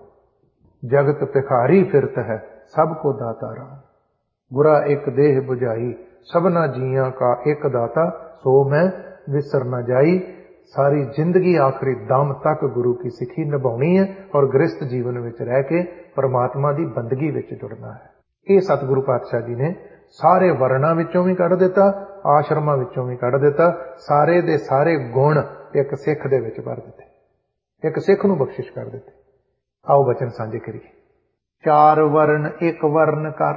ਜਗਤ ਭਿਖਾਰੀ ਫਿਰਤ ਹੈ ਸਭ ਕੋ ਦਾਤਾ ਰਾਮ, ਗੁਰਾ ਇੱਕ ਦੇਹ 부ਝਾਈ ਸਭਨਾ ਜੀਆਂ ਕਾ ਇੱਕ ਦਾਤਾ, ਸੋ ਮੈਂ ਵਿਸਰ ਨਾ ਜਾਈ। ਸਾਰੀ ਜ਼ਿੰਦਗੀ ਆਖਰੀ ਦਮ ਤੱਕ ਗੁਰੂ ਕੀ ਸਿੱਖੀ ਨਿਭਾਉਣੀ ਹੈ, ਔਰ ਗ੍ਰਸਥ ਜੀਵਨ ਵਿੱਚ ਰਹਿ ਕੇ ਪਰਮਾਤਮਾ ਦੀ ਬੰਦਗੀ ਵਿੱਚ ਜੁੜਨਾ ਹੈ। ਇਹ ਸਤਿਗੁਰੂ ਪਾਤਸ਼ਾਹ ਜੀ ਨੇ ਸਾਰੇ ਵਰਣਾਂ ਵਿੱਚੋਂ ਵੀ ਕੱਢ ਦਿੱਤਾ, ਆਸ਼ਰਮਾਂ ਵਿੱਚੋਂ ਵੀ ਕੱਢ ਦਿੱਤਾ। ਸਾਰੇ ਦੇ ਸਾਰੇ ਗੁਣ ਇੱਕ ਸਿੱਖ ਦੇ ਵਿੱਚ ਭਰ ਦਿੱਤੇ, ਇੱਕ ਸਿੱਖ ਨੂੰ ਬਖਸ਼ਿਸ਼ ਕਰ ਦਿੱਤੀ। ਆਓ ਬਚਨ ਸਾਂਝੇ ਕਰੀਏ। ਚਾਰ ਵਰਨ ਇੱਕ ਵਰਨ ਕਰ,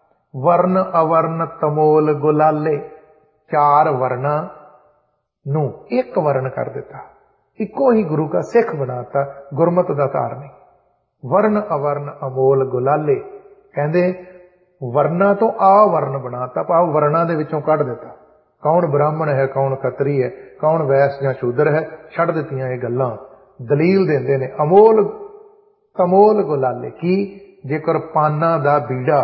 ਵਰਨ ਅਵਰਨ ਤਮੋਲ ਗੁਲਾਲੇ। ਚਾਰ ਵਰਨਾਂ ਨੂੰ ਇੱਕ ਵਰਨ ਕਰ ਦਿੱਤਾ, ਇੱਕੋ ਹੀ ਗੁਰੂ ਦਾ ਸਿੱਖ ਬਣਾਤਾ, ਗੁਰਮਤ ਦਾ ਧਾਰਨੀ। ਵਰਨ ਅਵਰਨ ਅਮੋਲ ਗੁਲਾਲੇ, ਕਹਿੰਦੇ ਵਰਨਾਂ ਤੋਂ ਆ ਵਰਨ ਬਣਾਤਾ, ਭਾਵ ਵਰਨਾਂ ਦੇ ਵਿੱਚੋਂ ਕੱਢ ਦਿੱਤਾ। ਕੌਣ ਬ੍ਰਾਹਮਣ ਹੈ, ਕੌਣ ਖੱਤਰੀ ਹੈ, ਕੌਣ ਵੈਸ ਜਾਂ ਸ਼ੂਦਰ ਹੈ, ਛੱਡ ਦਿੱਤੀਆਂ ਇਹ ਗੱਲਾਂ। ਦਲੀਲ ਦਿੰਦੇ ਨੇ ਅਮੋਲ ਤਮੋਲ ਗੁਲਾਲੇ। ਕੀ? ਜੇਕਰ ਪਾਨਾਂ ਦਾ ਬੀੜਾ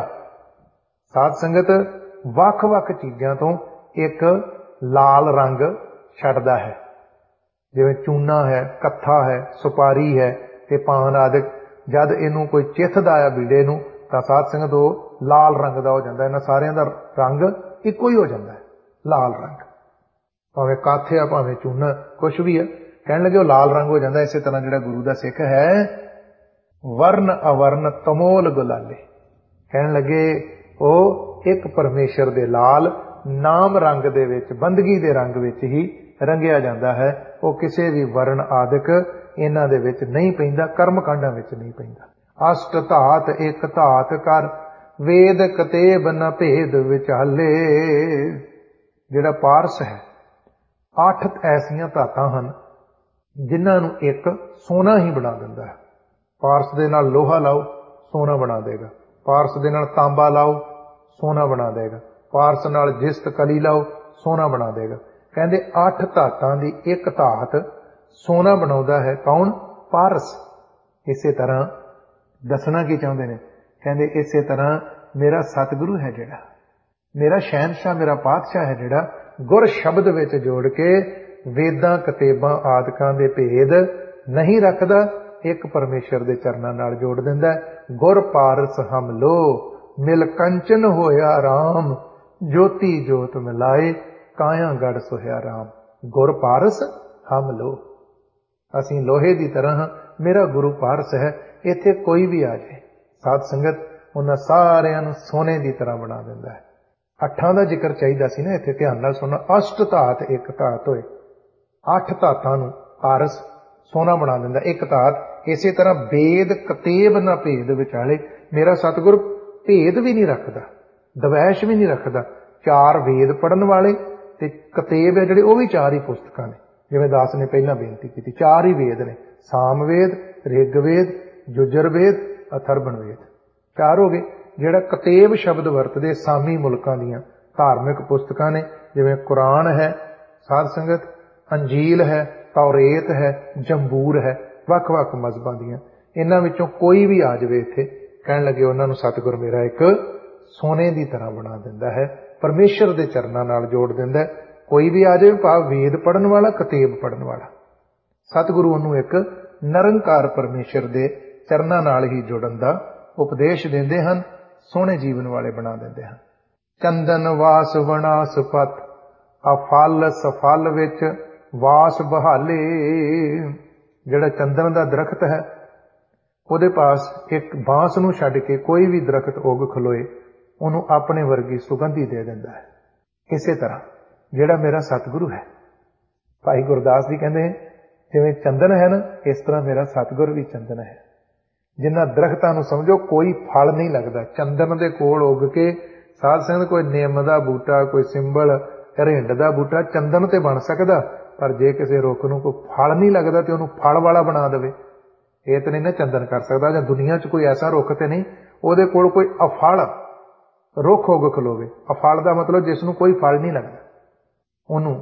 ਸਾਧ ਸੰਗਤ ਵੱਖ-ਵੱਖ ਚੀਜ਼ਾਂ ਤੋਂ ਇੱਕ ਲਾਲ ਰੰਗ ਛੱਡਦਾ ਹੈ, ਜਿਵੇਂ ਚੂਨਾ ਹੈ, ਕੱਥਾ ਹੈ, ਸੁਪਾਰੀ ਹੈ ਤੇ ਪਾਨ ਆਦਿਕ, ਜਦ ਇਹਨੂੰ ਕੋਈ ਚਿੱਥਦਾ ਆ ਬੀੜੇ ਨੂੰ ਤਾਂ ਸਾਧ ਸੰਗਤ ਉਹ ਲਾਲ ਰੰਗ ਦਾ ਹੋ ਜਾਂਦਾ। ਇਹਨਾਂ ਸਾਰਿਆਂ ਦਾ ਰੰਗ ਇੱਕੋ ਹੀ ਹੋ ਜਾਂਦਾ ਹੈ, ਲਾਲ ਰੰਗ। ਭਾਵੇਂ ਕੱਥ ਆ, ਭਾਵੇਂ ਚੂਨਾ, ਕੁਛ ਵੀ ਆ, ਕਹਿਣ ਲੱਗੇ ਉਹ ਲਾਲ ਰੰਗ ਹੋ ਜਾਂਦਾ। ਇਸੇ ਤਰ੍ਹਾਂ ਜਿਹੜਾ ਗੁਰੂ ਦਾ ਸਿੱਖ ਹੈ ਵਰਨ ਅਵਰਨ ਤਮੋਲ ਗੁਲਾਲੇ, ਕਹਿਣ ਲੱਗੇ ਉਹ ਇੱਕ ਪਰਮੇਸ਼ਰ ਦੇ ਲਾਲ ਨਾਮ ਰੰਗ ਦੇ ਵਿੱਚ, ਬੰਦਗੀ ਦੇ ਰੰਗ ਵਿੱਚ ਹੀ ਰੰਗਿਆ ਜਾਂਦਾ ਹੈ। ਉਹ ਕਿਸੇ ਵੀ ਵਰਨ ਆਦਿਕ ਇਹਨਾਂ ਦੇ ਵਿੱਚ ਨਹੀਂ ਪੈਂਦਾ, ਕਰਮ ਕਾਂਡਾਂ ਵਿੱਚ ਨਹੀਂ ਪੈਂਦਾ। ਅਸ਼ਟ ਧਾਤ ਇੱਕ ਧਾਤ ਕਰ, ਵੇਦ ਕਤੇਬ ਨ ਭੇਦ ਵਿਚਾਲੇ। ਜਿਹੜਾ ਪਾਰਸ ਹੈ, 8 ਐਸੀਆਂ ਧਾਤਾਂ ਹਨ ਜਿਨ੍ਹਾਂ ਨੂੰ ਇੱਕ ਸੋਨਾ ਹੀ ਬਣਾ ਦਿੰਦਾ ਹੈ। ਪਾਰਸ ਦੇ ਨਾਲ ਲੋਹਾ ਲਾਓ, ਸੋਨਾ ਬਣਾ ਦੇਗਾ। ਪਾਰਸ ਦੇ ਨਾਲ ਤਾਂਬਾ ਲਾਓ, ਸੋਨਾ ਬਣਾ ਦੇਗਾ। ਪਾਰਸ ਨਾਲ ਜਿਸਤ ਕਲੀ ਲਾਓ, ਸੋਨਾ ਬਣਾ ਦੇਗਾ। ਕਹਿੰਦੇ 8 ਧਾਤਾਂ ਦੀ ਇੱਕ ਧਾਤ ਸੋਨਾ ਬਣਾਉਂਦਾ ਹੈ। ਕੌਣ? ਪਾਰਸ। ਇਸੇ ਤਰ੍ਹਾਂ ਦੱਸਣਾ ਕੀ ਚਾਹੁੰਦੇ ਨੇ? ਕਹਿੰਦੇ ਇਸੇ ਤਰ੍ਹਾਂ ਮੇਰਾ ਸਤਿਗੁਰੂ ਹੈ ਜਿਹੜਾ, ਮੇਰਾ ਸ਼ਹਿਨਸ਼ਾਹ, ਮੇਰਾ ਪਾਤਸ਼ਾਹ ਹੈ ਜਿਹੜਾ ਗੁਰ ਸ਼ਬਦ ਵਿੱਚ ਜੋੜ ਕੇ ਵੇਦਾਂ ਕਤੇਬਾਂ ਆਦਿਕਾਂ ਦੇ ਭੇਦ ਨਹੀਂ ਰੱਖਦਾ, ਇੱਕ ਪਰਮੇਸ਼ਰ ਦੇ ਚਰਨਾਂ ਨਾਲ ਜੋੜ ਦਿੰਦਾ ਹੈ। ਗੁਰ ਪਾਰਸ ਹਮ ਲੋ ਮਿਲ ਕੰਚਨ ਹੋਇਆ ਰਾਮ, ਜੋਤੀ ਜੋਤ ਮਿਲਾਏ ਕਾਇਆ ਗੜ ਸੋਹਿਆ ਰਾਮ। ਗੁਰ ਪਾਰਸ ਹਮ ਲੋ, ਅਸੀਂ ਲੋਹੇ ਦੀ ਤਰ੍ਹਾਂ ਹਾਂ, ਮੇਰਾ ਗੁਰੂ ਪਾਰਸ ਹੈ। ਇੱਥੇ ਕੋਈ ਵੀ ਆ ਜਾਏ, ਸਾਧ ਸੰਗਤ ਉਹਨਾਂ ਸਾਰਿਆਂ ਨੂੰ ਸੋਨੇ ਦੀ ਤਰ੍ਹਾਂ ਬਣਾ ਦਿੰਦਾ ਹੈ। ਅੱਠਾਂ ਦਾ ਜ਼ਿਕਰ ਚਾਹੀਦਾ ਸੀ ਨਾ, ਇੱਥੇ ਧਿਆਨ ਨਾਲ ਸੁਣਨਾ। ਅਸ਼ਟ ਧਾਤ ਇੱਕ ਧਾਤ ਹੋਏ, 8 ਧਾਤਾਂ ਨੂੰ ਪਾਰਸ ਸੋਨਾ ਬਣਾ ਦਿੰਦਾ ਇੱਕ ਧਾਤ। ਇਸੇ ਤਰ੍ਹਾਂ ਵੇਦ ਕਤੇਬ ਨਾ ਭੇਦ ਵਿਚਾਲੇ, ਮੇਰਾ ਸਤਿਗੁਰ ਭੇਦ ਵੀ ਨਹੀਂ ਰੱਖਦਾ, ਦਵੈਸ਼ ਵੀ ਨਹੀਂ ਰੱਖਦਾ। 4 ਵੇਦ ਪੜ੍ਹਨ ਵਾਲੇ ਤੇ ਕਤੇਬ ਹੈ ਜਿਹੜੇ, ਉਹ ਵੀ 4 ਹੀ ਪੁਸਤਕਾਂ ਨੇ। ਜਿਵੇਂ ਦਾਸ ਨੇ ਪਹਿਲਾਂ ਬੇਨਤੀ ਕੀਤੀ, 4 ਹੀ ਵੇਦ ਨੇ, ਸਾਮਵੇਦ, ਰਿਗਵੇਦ, ਯੁਜੁਰਵੇਦ, ਅਥਰਵਣ ਵੇਦ, 4 ਹੋ ਗਏ। ਜਿਹੜਾ ਕਤੇਬ ਸ਼ਬਦ ਵਰਤਦੇ ਸਾਮੀ ਮੁਲਕਾਂ ਦੀਆਂ ਧਾਰਮਿਕ ਪੁਸਤਕਾਂ ਨੇ, ਜਿਵੇਂ ਕੁਰਾਨ ਹੈ ਸਾਧ ਸੰਗਤ, ਅੰਜੀਲ ਹੈ, ਤੌਰੇਤ ਹੈ, ਜੰਬੂਰ ਹੈ, ਵੱਖ-ਵੱਖ ਮਜ਼ਹਬਾਂ ਦੀਆਂ। ਇਹਨਾਂ ਵਿੱਚੋਂ ਕੋਈ ਵੀ ਆ ਜਾਵੇ ਇੱਥੇ, ਕਹਿਣ ਲੱਗੇ ਉਹਨਾਂ ਨੂੰ ਸਤਿਗੁਰ ਮੇਰਾ ਇੱਕ ਸੋਨੇ ਦੀ ਤਰ੍ਹਾਂ ਬਣਾ ਦਿੰਦਾ ਹੈ, ਪਰਮੇਸ਼ਰ ਦੇ ਚਰਨਾਂ ਨਾਲ ਜੋੜ ਦਿੰਦਾ ਹੈ। ਕੋਈ ਵੀ ਆ ਜਾਵੇ, ਭਾਵ ਵੇਦ ਪੜ੍ਹਨ ਵਾਲਾ, ਕਤੇਬ ਪੜ੍ਹਨ ਵਾਲਾ, ਸਤਿਗੁਰੂ ਉਹਨੂੰ ਇੱਕ ਨਿਰੰਕਾਰ ਪਰਮੇਸ਼ਰ ਦੇ ਚਰਨਾਂ ਨਾਲ ਹੀ ਜੁੜਨ ਦਾ ਉਪਦੇਸ਼ ਦਿੰਦੇ ਹਨ, ਸੋਹਣੇ ਜੀਵਨ ਵਾਲੇ ਬਣਾ ਦਿੰਦੇ ਹਨ। ਚੰਦਨ ਵਾਸ ਵਣਾਸਪਤ, ਅਫਲ ਸਫਲ ਵਿੱਚ ਵਾਸ ਬਹਾਲੇ। ਜਿਹੜਾ ਚੰਦਨ ਦਾ ਦਰਖਤ ਹੈ, ਉਹਦੇ ਪਾਸ ਇੱਕ ਬਾਂਸ ਨੂੰ ਛੱਡ ਕੇ ਕੋਈ ਵੀ ਦਰਖਤ ਉੱਗ ਖਲੋਏ, ਉਹਨੂੰ ਆਪਣੇ ਵਰਗੀ ਸੁਗੰਧੀ ਦੇ ਦਿੰਦਾ ਹੈ। ਇਸੇ ਤਰ੍ਹਾਂ ਜਿਹੜਾ ਮੇਰਾ ਸਤਿਗੁਰੂ ਹੈ, ਭਾਈ ਗੁਰਦਾਸ ਜੀ ਕਹਿੰਦੇ ਜਿਵੇਂ ਚੰਦਨ ਹੈ ਨਾ, ਇਸ ਤਰ੍ਹਾਂ ਮੇਰਾ ਸਤਿਗੁਰ ਵੀ ਚੰਦਨ ਹੈ। ਜਿਨ੍ਹਾਂ ਦਰਖਤਾਂ ਨੂੰ ਸਮਝੋ ਕੋਈ ਫਲ ਨਹੀਂ ਲੱਗਦਾ, ਚੰਦਨ ਦੇ ਕੋਲ ਉੱਗ ਕੇ ਸਾਧ ਸੰਗਤ, ਕੋਈ ਨਿੰਮ ਦਾ ਬੂਟਾ, ਕੋਈ ਸਿੰਬਲ, ਰਿੰਡ ਦਾ ਬੂਟਾ ਚੰਦਨ ਤੇ ਬਣ ਸਕਦਾ, ਪਰ ਜੇ ਕਿਸੇ ਰੁੱਖ ਨੂੰ ਕੋਈ ਫਲ ਨਹੀਂ ਲੱਗਦਾ ਤੇ ਉਹਨੂੰ ਫਲ ਵਾਲਾ ਬਣਾ ਦੇਵੇ, ਇਹ ਤਾਂ ਨਹੀਂ ਨਾ ਚੰਦਨ ਕਰ ਸਕਦਾ। ਜਾਂ ਦੁਨੀਆ 'ਚ ਕੋਈ ਐਸਾ ਰੁੱਖ ਤੇ ਨਹੀਂ ਉਹਦੇ ਕੋਲ ਕੋਈ ਅਫਲ ਰੁੱਖ ਉੱਗ ਖਲੋਵੇ। ਅਫਲ ਦਾ ਮਤਲਬ ਜਿਸ ਨੂੰ ਕੋਈ ਫਲ ਨਹੀਂ ਲੱਗਦਾ, ਉਹਨੂੰ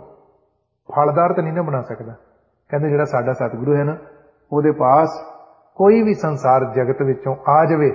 ਫਲਦਾਰ ਤਾਂ ਨਹੀਂ ਨਾ ਬਣਾ ਸਕਦਾ। ਕਹਿੰਦੇ ਜਿਹੜਾ ਸਾਡਾ ਸਤਿਗੁਰੂ ਹੈ ਨਾ, ਉਹਦੇ ਪਾਸ ਕੋਈ ਵੀ ਸੰਸਾਰ ਜਗਤ ਵਿੱਚੋਂ ਆ ਜਾਵੇ,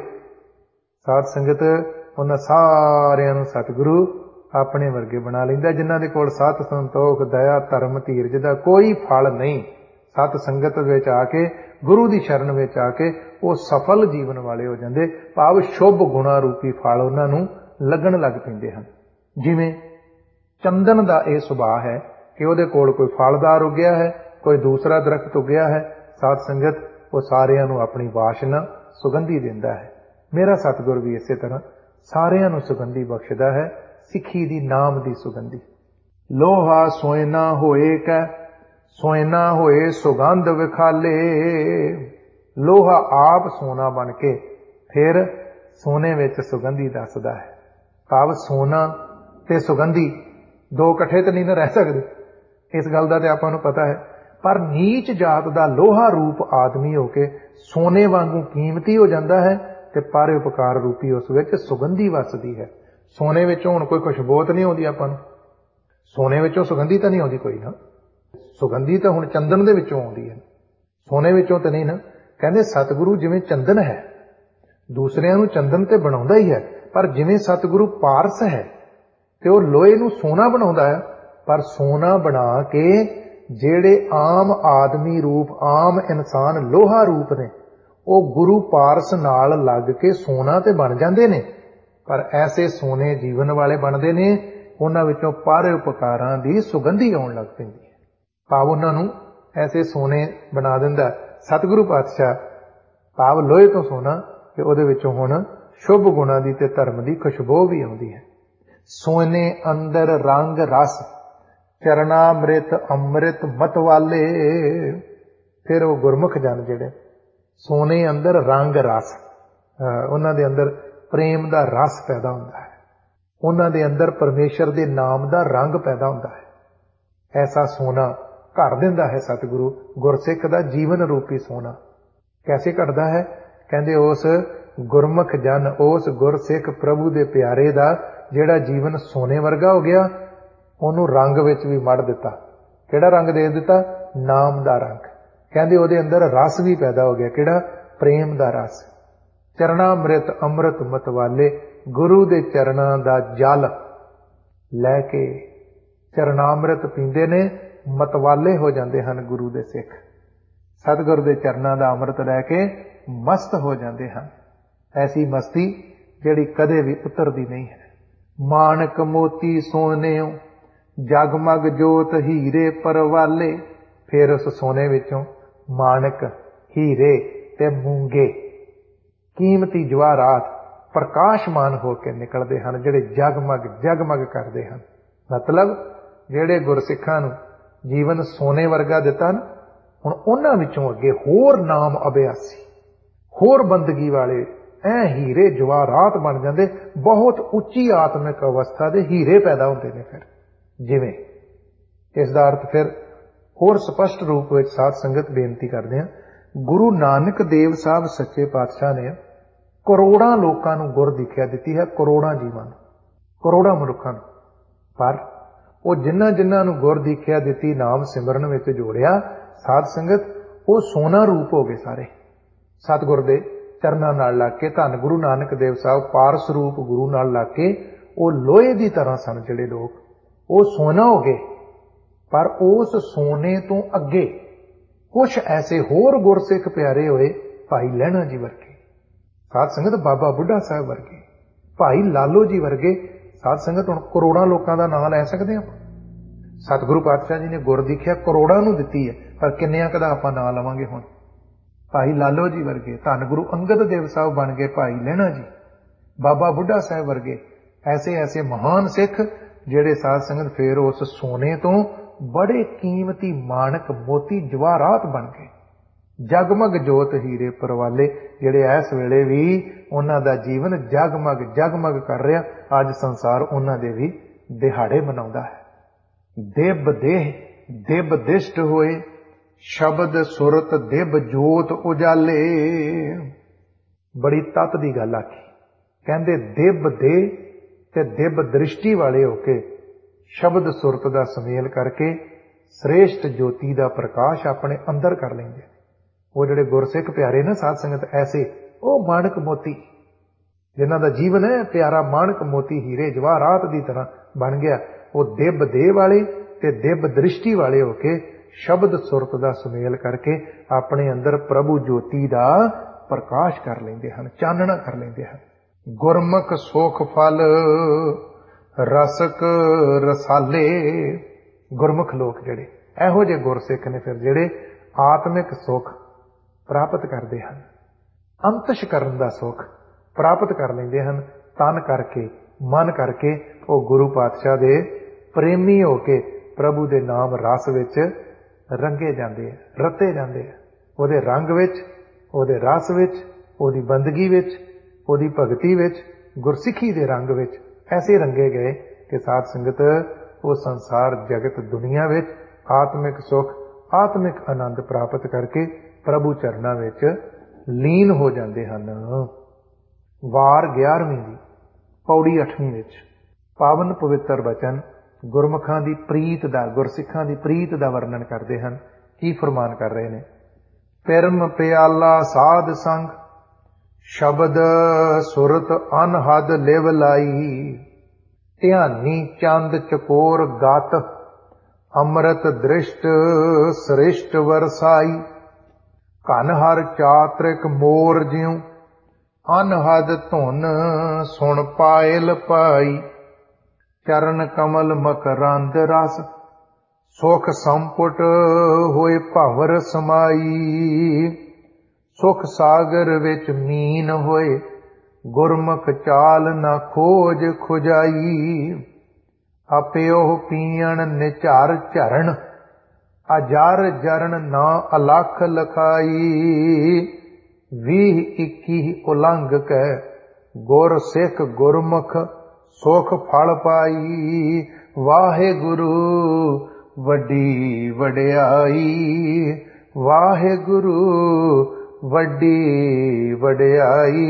ਸਾਧ ਸੰਗਤ ਉਹਨਾਂ ਸਾਰਿਆਂ ਨੂੰ ਸਤਿਗੁਰੂ ਆਪਣੇ ਵਰਗੇ ਬਣਾ ਲੈਂਦਾ, ਜਿਨ੍ਹਾਂ ਦੇ ਕੋਲ ਸਤ ਸੰਤੋਖ ਦਇਆ ਧਰਮ ਧੀਰਜ ਦਾ ਕੋਈ ਫਲ ਨਹੀਂ। ਸਤ ਸੰਗਤ ਵਿੱਚ ਆ ਕੇ, ਗੁਰੂ ਦੀ ਸ਼ਰਨ ਵਿੱਚ ਆ ਕੇ ਉਹ ਸਫਲ ਜੀਵਨ ਵਾਲੇ ਹੋ ਜਾਂਦੇ, ਭਾਵ ਸ਼ੁਭ ਗੁਣਾ ਰੂਪੀ ਫਲ ਉਹਨਾਂ ਨੂੰ ਲੱਗਣ ਲੱਗ ਪੈਂਦੇ ਹਨ। ਜਿਵੇਂ ਚੰਦਨ ਦਾ ਇਹ ਸੁਭਾਅ ਹੈ ਕਿ ਉਹਦੇ ਕੋਲ ਕੋਈ ਫਲਦਾਰ ਉੱਗਿਆ ਹੈ, ਕੋਈ ਦੂਸਰਾ ਦਰਖਤ ਉੱਗਿਆ ਹੈ, ਸਾਧ ਸੰਗਤ ਉਹ ਸਾਰਿਆਂ ਨੂੰ ਆਪਣੀ ਵਾਸ਼ਨਾ ਸੁਗੰਧੀ ਦਿੰਦਾ ਹੈ। ਮੇਰਾ ਸਤਿਗੁਰ ਵੀ ਇਸੇ ਤਰ੍ਹਾਂ ਸਾਰਿਆਂ ਨੂੰ ਸੁਗੰਧੀ ਬਖਸ਼ਦਾ ਹੈ, ਸਿੱਖੀ ਦੀ ਨਾਮ ਦੀ ਸੁਗੰਧੀ। ਲੋਹਾ ਸੋਇਨਾ ਹੋਏ ਕੈ, ਸੋਇਨਾ ਹੋਏ ਸੁਗੰਧ ਵਿਖਾਲੇ। ਲੋਹਾ ਆਪ ਸੋਨਾ ਬਣ ਕੇ ਫਿਰ ਸੋਨੇ ਵਿੱਚ ਸੁਗੰਧੀ ਦੱਸਦਾ ਹੈ, ਭਾਵ ਸੋਨਾ ਤੇ ਸੁਗੰਧੀ ਦੋ ਇਕੱਠੇ ਤਾਂ ਨਹੀਂ ਨਾ ਰਹਿ ਸਕਦੇ, ਇਸ ਗੱਲ ਦਾ ਤੇ ਆਪਾਂ ਨੂੰ ਪਤਾ ਹੈ। ਪਰ ਨੀਚ ਜਾਤ ਦਾ ਲੋਹਾ ਰੂਪ ਆਦਮੀ ਹੋ ਕੇ ਸੋਨੇ ਵਾਂਗੂ ਕੀਮਤੀ ਹੋ ਜਾਂਦਾ ਹੈ, ਤੇ ਪਰ ਉਪਕਾਰ ਰੂਪੀ ਉਸ ਵਿੱਚ ਸੁਗੰਧੀ ਵਸਦੀ ਹੈ। ਸੋਨੇ ਵਿੱਚੋਂ ਹੁਣ ਕੋਈ ਖੁਸ਼ਬੂ ਨਹੀਂ ਆਉਂਦੀ ਆਪਾਂ ਨੂੰ, ਸੋਨੇ ਵਿੱਚੋਂ ਸੁਗੰਧੀ ਤਾਂ ਨਹੀਂ ਆਉਂਦੀ ਕੋਈ ਨਾ, ਸੁਗੰਧੀ ਤਾਂ ਹੁਣ ਚੰਦਨ ਦੇ ਵਿੱਚੋਂ ਆਉਂਦੀ ਹੈ, ਸੋਨੇ ਵਿੱਚੋਂ ਤਾਂ ਨਹੀਂ ਨਾ। ਕਹਿੰਦੇ ਸਤਿਗੁਰੂ ਜਿਵੇਂ ਚੰਦਨ ਹੈ, ਦੂਸਰਿਆਂ ਨੂੰ ਚੰਦਨ ਤੇ ਬਣਾਉਂਦਾ ਹੀ ਹੈ, ਪਰ ਜਿਵੇਂ ਸਤਿਗੁਰੂ ਪਾਰਸ ਹੈ ਤੇ ਉਹ ਲੋਹੇ ਨੂੰ ਸੋਨਾ ਬਣਾਉਂਦਾ ਹੈ, ਪਰ ਸੋਨਾ ਬਣਾ ਕੇ ਜਿਹੜੇ ਆਮ ਆਦਮੀ ਰੂਪ, ਆਮ ਇਨਸਾਨ ਲੋਹਾ ਰੂਪ ਨੇ, ਉਹ ਗੁਰੂ ਪਾਰਸ ਨਾਲ ਲੱਗ ਕੇ ਸੋਨਾ ਤੇ ਬਣ ਜਾਂਦੇ ਨੇ, ਪਰ ਐਸੇ ਸੋਨੇ ਜੀਵਨ ਵਾਲੇ ਬਣਦੇ ਨੇ, ਉਹਨਾਂ ਵਿੱਚੋਂ ਪਰ ਉਪਕਾਰਾਂ ਦੀ ਸੁਗੰਧੀ ਆਉਣ ਲੱਗ ਪੈਂਦੀ ਹੈ, ਭਾਵ ਉਹਨਾਂ ਨੂੰ ਐਸੇ ਸੋਨੇ ਬਣਾ ਦਿੰਦਾ ਸਤਿਗੁਰੂ ਪਾਤਸ਼ਾਹ, ਭਾਵ ਲੋਹੇ ਤੋਂ ਸੋਨਾ, ਤੇ ਉਹਦੇ ਵਿੱਚੋਂ ਹੁਣ ਸ਼ੁਭ ਗੁਣਾਂ ਦੀ ਤੇ ਧਰਮ ਦੀ ਖੁਸ਼ਬੂ ਵੀ ਆਉਂਦੀ ਹੈ। ਸੋਨੇ ਅੰਦਰ ਰੰਗ ਰਸ, ਚਰਨਾਮ੍ਰਿਤ ਅੰਮ੍ਰਿਤ ਮਤਵਾਲੇ। ਫਿਰ ਉਹ ਗੁਰਮੁਖ ਜਨ ਜਿਹੜੇ ਸੋਨੇ ਅੰਦਰ ਰੰਗ ਰਸ, ਉਹਨਾਂ ਦੇ ਅੰਦਰ ਪ੍ਰੇਮ ਦਾ ਰਸ ਪੈਦਾ ਹੁੰਦਾ ਹੈ, ਉਹਨਾਂ ਦੇ ਅੰਦਰ ਪਰਮੇਸ਼ਰ ਦੇ ਨਾਮ ਦਾ ਰੰਗ ਪੈਦਾ ਹੁੰਦਾ ਹੈ। ਐਸਾ ਸੋਨਾ ਘੜ ਦਿੰਦਾ ਹੈ ਸਤਿਗੁਰੂ ਗੁਰਸਿੱਖ ਦਾ ਜੀਵਨ ਰੂਪੀ ਸੋਨਾ। ਕੈਸੇ ਘੜਦਾ ਹੈ? ਕਹਿੰਦੇ ਉਸ ਗੁਰਮੁਖ ਜਨ, ਉਸ ਗੁਰਸਿੱਖ ਪ੍ਰਭੂ ਦੇ ਪਿਆਰੇ ਦਾ ਜਿਹੜਾ ਜੀਵਨ ਸੋਨੇ ਵਰਗਾ ਹੋ ਗਿਆ, ਉਹਨੂੰ ਰੰਗ ਵਿੱਚ ਵੀ ਮੜ ਦਿੱਤਾ। ਕਿਹੜਾ ਰੰਗ ਦੇ ਦਿੱਤਾ? ਨਾਮ ਦਾ ਰੰਗ। ਕਹਿੰਦੇ ਉਹਦੇ ਅੰਦਰ ਰਸ ਵੀ ਪੈਦਾ ਹੋ ਗਿਆ। ਕਿਹੜਾ? ਪ੍ਰੇਮ ਦਾ ਰਸ। ਚਰਨਾਮ੍ਰਿਤ ਅੰਮ੍ਰਿਤ ਮਤਵਾਲੇ, ਗੁਰੂ ਦੇ ਚਰਨਾਂ ਦਾ ਜਲ ਲੈ ਕੇ ਚਰਨਾਮ੍ਰਿਤ ਪੀਂਦੇ ਨੇ, ਮਤਵਾਲੇ ਹੋ ਜਾਂਦੇ ਹਨ ਗੁਰੂ ਦੇ ਸਿੱਖ। सतगुर दे चरनां दा अमृत लैके मस्त हो जाते हैं। ऐसी मस्ती जिहड़ी कदे भी उतरदी नहीं है। माणक मोती सोने जगमग जोत हीरे परवाले। फिर उस सोने विचों माणक हीरे ते मूंगे कीमती जवाहरात प्रकाशमान होकर निकलते हैं, जिहड़े जगमग जगमग करते हैं। मतलब जिहड़े गुरसिखां नूं जीवन सोने वर्गा दिता ना, हुण उन्हां विचों अगे होर नाम अभ्यासी होर बंदगी वाले ऐ हीरे जवाहरात बन जाते। बहुत उच्ची आत्मिक अवस्था दे हीरे पैदा होंदे ने। फिर जिवें इसदा अर्थ फिर होर स्पष्ट रूप विच साध संगत बेनती करते हैं, गुरु नानक देव साहब सच्चे पातशाह ने करोड़ां लोकां नूं गुर दीख्या दित्ती है, करोड़ां जीवां नूं, करोड़ां मनुखां नूं। पर वो जिन्हां जिन्हां नूं गुर दीख्या दित्ती, नाम सिमरन विच जोड़िया, साध संगत वो सोना रूप हो गए सारे। सतगुर दे चरनां नाल लग के, धन गुरु नानक देव साहब पारस रूप गुरु नाल लग के वो लोहे की तरह सन। जिहड़े लोग वो सोना हो गए। पर उस सोने तो अगे कुछ ऐसे होर गुरसिख प्यारे होए, भाई लहणा जी वर्गे, साध संगत बाबा बुढ़ा साहब वर्गे, भाई लालो जी वर्गे। साध संगत हुण करोड़ां लोकां दा नाम लै सकदे हां। सतगुरु पातशाह जी ने गुर दीख्या करोड़ां नूं दित्ती है, पर किन्नियां कदा आपां नाम लवांगे। हुण भाई लालो जी वर्गे, धन गुरु अंगद देव साहब बन गए भाई लहणा जी, बाबा बुढ़ा साहब वर्गे, ऐसे ऐसे महान सिख जिहड़े साध संगत फिर उस सोने तो बड़े कीमती माणक मोती जवाहरात बन गए। जगमग जोत हीरे परवाले, जिहड़े इस वेले भी उन्हां दा जीवन जगमग जगमग कर रहा। अज संसार उन्हां दे भी दिहाड़े मनाउंदा है। दिब देह दिब दिष्ट होए, शब्द सुरत दिब जोत उजाले। बड़ी तत दी गल आखी। कहंदे दिब दे ते दिब दृष्टि वाले होके शब्द सुरत दा सुमेल करके श्रेष्ठ ज्योति दा प्रकाश अपने अंदर कर लेंदे। वो जिहड़े गुरसिख प्यारे ने साध संगत ऐसे, वो माणक मोती जिन्हां दा जीवन है प्यारा माणक मोती हीरे जवाहरात दी तरह बन गया। वो दिब दे वाले ते दिब दृष्टि वाले होके शब्द सुरत दा सुमेल करके अपने अंदर प्रभु ज्योति दा प्रकाश कर लेंदे हन, चानना कर लेंदे हन। गुरमुख सुख फल रसक रसाले। गुरमुख लोग जिहड़े इहो जे गुरसिख ने फिर जिहड़े आत्मिक सुख प्राप्त करते हैं, अंतशकरण दा सुख प्राप्त कर लेंदे हन। तन करके मन करके वो गुरु पातशाह दे प्रेमी होके प्रभु दे नाम रस विच रंगे जाते हैं, रते जाते हैं। ਉਹਦੇ रंग विच, ਉਹਦੇ रस विच, ਉਹਦੀ बंदगी विच, ਉਹਦੀ भगती विच, गुरसिखी दे रंग विच ऐसे रंगे गए कि साध संगत वो संसार जगत दुनिया विच आत्मिक सुख आत्मिक आनंद प्राप्त करके प्रभु चरनां विच लीन हो जाते हैं। वार 11वीं दी पौड़ी 8वीं विच पावन पवित्र बचन गुरमुखां दी प्रीत दा, गुरसिखां दी प्रीत दा वर्णन करते हैं। की फरमान कर रहे ने? पिरम प्याला साध संग शब्द सुरत अनहद लिव लाई। ध्यानी चंद चकोर गात अमृत दृष्ट श्रेष्ठ वरसाई। घन हर चात्रिक मोर ज्यों अनहद धुन सुन पायल पाई। चरण कमल मकरंद रस सुख संपुट होए भंवर समाई। सुख सागर विच मीन होए गुरमुख चाल न खोज खुजाई। अप्यो पीण निचार झरण अजर जरण ना अलख लखाई। 20-21 उलंघ कै गुर सिख गुरमुख सुख फल पाई। वाहे गुरु वड्डी वड्याई, वाहे गुरु वड्डी वड्याई।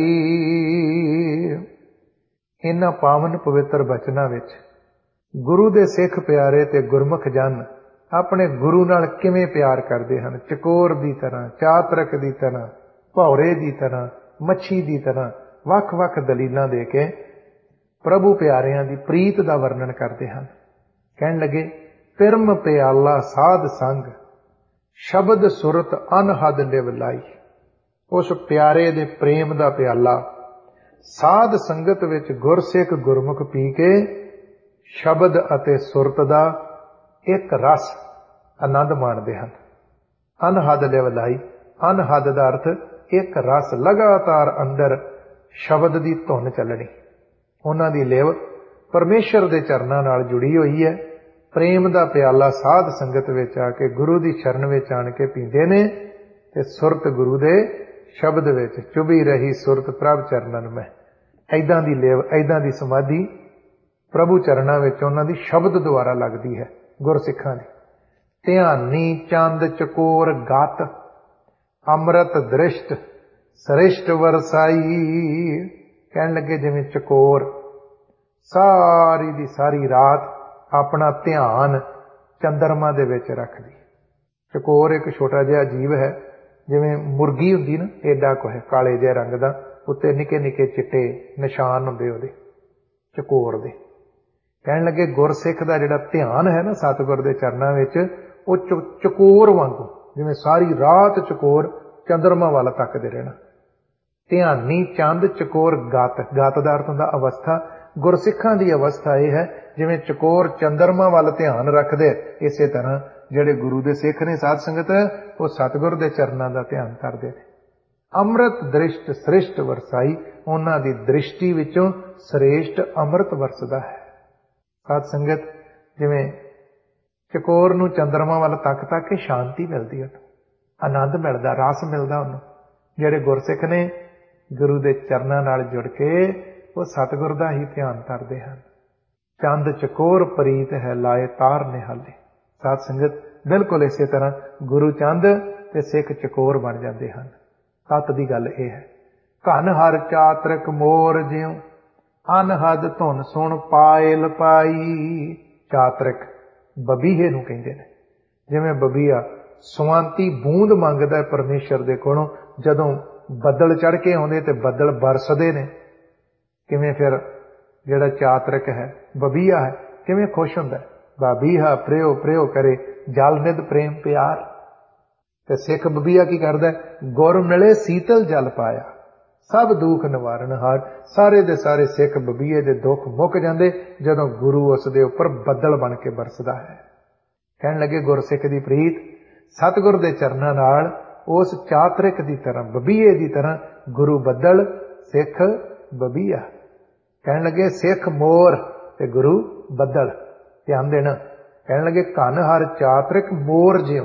इन्हां पावन पवित्र बचनां विच गुरु दे सिख प्यारे ते गुरमुख जन अपने गुरु नाल किवें प्यार करदे हन। चकोर दी तरह, चातरक दी तरह, भौरे दी तरह, मच्छी दी तरह वख वख दलीलां दे के प्रभु प्यारियां दी प्रीत दा वर्णन करते हैं। कहन लगे पिरम प्याला साध संग शब्द सुरत अनहद लिव लाई। उस प्यारे दे प्रेम दा प्याला साध संगत विच गुरसिख गुरमुख पी के शब्द अते सुरत दा एक रस आनंद माणदे हन। अनहद लिव लाई, अनहद दा अर्थ एक रस, लगातार अंदर शब्द दी धुन चलनी। उन्हां दी लिव परमेश्वर दे चरनां नाल जुड़ी हुई है। प्रेम दा प्याला साध संगत विच आके गुरु दी शरण विच आण के पींदे ने ते सुरत गुरु दे शब्द विच चुभी रही सुरत प्रभ चरणन में। ऐदां दी लिव, ऐदां दी समाधि प्रभु चरणां विच उन्हां दी शब्द द्वारा लगदी है गुरसिखां दी। ध्यानी चंद चकोर गात अमृत दृष्ट सरिष्ट वरसाई। कहण लगे जिवें चकोर सारी दी सारी रात अपना ध्यान चंद्रमा दे विच रखदी। चकोर एक छोटा जिहा जीव है, जिवें मुर्गी हुंदी ना, एडा को है, काले जिहे रंग दा, उत्ते निके निके चिट्टे निशान हुंदे ओहदे चकोर दे। कहण लगे गुरसिख दा जिहड़ा ध्यान है ना सतगुर दे चरनां विच, ओह चकोर वांगू, जिवें सारी रात चकोर चंद्रमा वाल तकदे रहना। ध्यानी चंद चकोर गत, गत दा अर्थ हुंदा अवस्था। गुरसिखां दी अवस्था यह है जिवें चकोर चंद्रमा वाल ध्यान रखदे, इसे तरह जिहड़े गुरु दे सिख ने साध संगत, वो सतगुर दे चरनां दा ध्यान करदे ने। अमृत दृष्ट श्रेष्ठ वरसाई, उन्हां दी दृष्टि विचों श्रेष्ठ अमृत वरसदा है। साध संगत जिवें चकोर नूं चंद्रमा वाल तक तक के शांति मिलदी है, आनंद मिलदा, रस मिलदा उहनूं। जिहड़े गुरसिख ने गुरु दे चरनां नाल जुड़ के वो सतगुर दा ही ध्यान करदे हन। चंद चकोर प्रीत है लाए तार निहाले। साध संगत बिल्कुल इसे तरह गुरु चंद ते सिख चकोर बन जाते हैं। तत दी गल यह है, घन हर चातरक मोर ज्यों अनहद धुन सुन पायल पाई। चातरक बबीहे नूं कहिंदे ने। जिवें बबीहा सुआंती बूंद मंगदा परमेश्वर दे कोलों, जदों बदल चढ़ के आउंदे ते बदल बरसदे ने, किवें फिर जिहड़ा चातरक है, बबीहा है, किवें खुश हुंदा। बबीहा प्रियो प्रियो करे जल निध प्रेम प्यार। ते सिख बबीहा की करदा, गुर मिले शीतल जल पाया सब दुख निवारण हार। सारे दे सारे सिख बबीहे दे दुख मुक जांदे जदों गुरु उस दे उपर बदल बन के बरसदा है। कहण लगे गुरसिख दी प्रीत सतगुर दे चरनां नाल उस चातरिक दी तरह, बबीहे दी तरह, गुरु बदल सिख बबीहा। कहण लगे सिख मोर ते गुरु बदल। ध्यान देना। कहण लगे धन हर चातरिक मोर ज्यों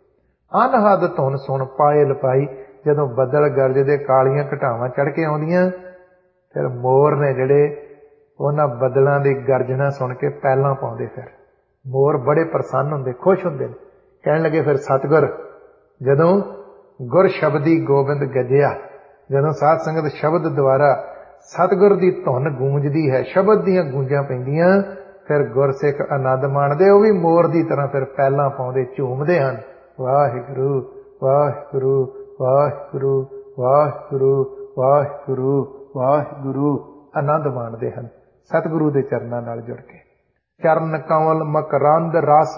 अनहद धुन सुन पायल पाई। जदों बदल गरजदे, कालियां घटावां चढ़ के आउंदियां, फिर मोर ने जिहड़े उन्हां बदलां दी गर्जना सुन के पैलां पाउंदे। फिर मोर बड़े प्रसन्न हुंदे, खुश हुंदे। कहण लगे फिर सतगुर जदों गुर शब्दी गोबिंद गजया, जदों साध संगत शब्द द्वारा सतगुर दी धुन गूंजदी है, शब्द दीयां गूंजां पैंदियां, फिर गुरसिख आनंद माणदे। वो भी मोर दी तरह फिर पैलां पाउंदे, झूमदे हन। वाहिगुरू वाहिगुरू वाहिगुरू वाहिगुरू वाहिगुरू वाहिगुरू आनंद माणदे हन सतगुरु दे चरनां नाल जुड़ के। चरण कमल मकरंद रस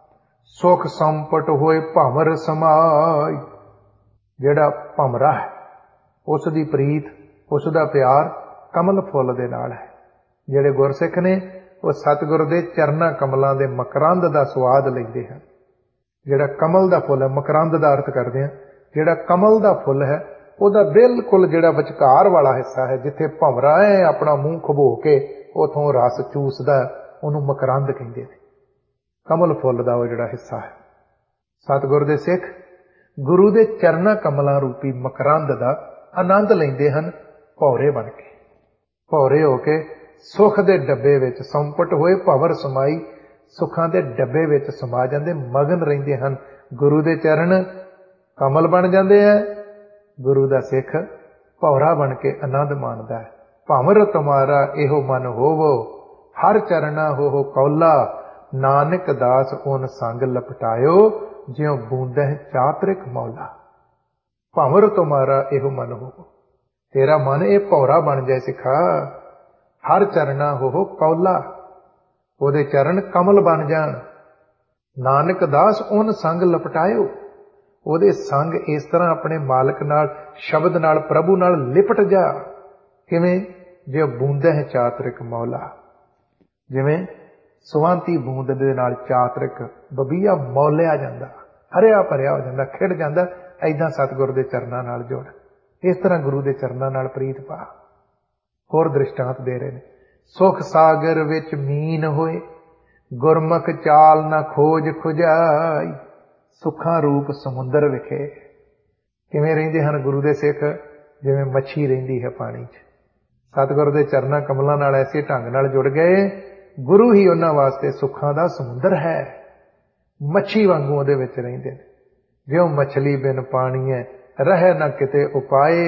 सुख संपट होए भंवर समाई। जिहड़ा भंवरा है उस दी प्रीत, उस दा प्यार कमल फुल दे नाल है। जिहड़े गुरसिख ने वो सतगुर दे चरनां कमलां दे मकरंद दा स्वाद लैंदे हैं। जिहड़ा कमल दा फुल है, मकरंद दा अर्थ करदे हैं, जिहड़ा कमल दा फुल है ਉਹਦਾ बिल्कुल जिहड़ा विचकार वाला हिस्सा है, जिथे भंवरा है अपना मूँह खबो के उथों रस चूसदा, ਉਹਨੂੰ मकरंद कहिंदे ने। कमल फुल दा ਉਹ ਜਿਹੜਾ हिस्सा है। सतगुर दे सिख गुरु दे चरना कमलां रूपी मकरंद दा आनंद लैंदे हन भौरे बन के। भौरे हो के सुख दे डब्बे विच संपट होए भंवर समाई, सुखां दे डब्बे विच समा जांदे, मगन रहिंदे हन। गुरु दे चरण कमल बन जांदे है, गुरु दा सिख भौरा बन के आनंद माणदा है। भंवर तुम्हारा एहो मन होवो, हर चरना हो कौला, नानक दास उन संग लपटायो, ज्यों बूंदह चातरिक मौला। भंवर तुम्हारा एहो मन होवो, तेरा मन ये भौरा बन जाए सिखा। हर चरना हो कौला, ओदे चरण कमल बन जान। नानक दास उन संग लपटायो, ਉਹਦੇ ਸੰਗ ਇਸ ਤਰ੍ਹਾਂ ਆਪਣੇ ਮਾਲਕ ਨਾਲ, ਸ਼ਬਦ ਨਾਲ, ਪ੍ਰਭੂ ਨਾਲ ਲਿਪਟ ਜਾ। ਕਿਵੇਂ? ਜੇ ਬੂੰਦਹਿ ਚਾਤਰਿਕ ਮੌਲਾ, ਜਿਵੇਂ ਸੁਆਂਤੀ ਬੂੰਦ ਦੇ ਨਾਲ ਚਾਤਰਿਕ ਬਬੀਆ ਮੌਲਿਆ ਜਾਂਦਾ, ਹਰਿਆ ਭਰਿਆ ਹੋ ਜਾਂਦਾ, ਖਿੜ ਜਾਂਦਾ। ਏਦਾਂ ਸਤਿਗੁਰ ਦੇ ਚਰਨਾਂ ਨਾਲ ਜੁੜ, ਇਸ ਤਰ੍ਹਾਂ ਗੁਰੂ ਦੇ ਚਰਨਾਂ ਨਾਲ ਪ੍ਰੀਤ ਪਾ। ਹੋਰ ਦ੍ਰਿਸ਼ਟਾਂਤ ਦੇ ਰਹੇ ਨੇ, ਸੁਖ ਸਾਗਰ ਵਿੱਚ ਮੀਨ ਹੋਏ, ਗੁਰਮੁਖ ਚਾਲ ਨਾ ਖੋਜ ਖੁਜਾਈ। ਸੁੱਖਾਂ ਰੂਪ ਸਮੁੰਦਰ ਵਿਖੇ ਕਿਵੇਂ ਰਹਿੰਦੇ ਹਨ ਗੁਰੂ ਦੇ ਸਿੱਖ? ਜਿਵੇਂ ਮੱਛੀ ਰਹਿੰਦੀ ਹੈ ਪਾਣੀ 'ਚ। ਸਤਿਗੁਰ ਦੇ ਚਰਨਾਂ ਕਮਲਾਂ ਨਾਲ ਐਸੇ ਢੰਗ ਨਾਲ ਜੁੜ ਗਏ, ਗੁਰੂ ਹੀ ਉਹਨਾਂ ਵਾਸਤੇ ਸੁੱਖਾਂ ਦਾ ਸਮੁੰਦਰ ਹੈ। ਮੱਛੀ ਵਾਂਗੂ ਉਹਦੇ ਵਿੱਚ ਰਹਿੰਦੇ ਨੇ। ਜਿਉਂ ਮਛਲੀ ਬਿਨ ਪਾਣੀਐ ਰਹਿ ਨਾ ਕਿਤੇ ਉਪਾਏ,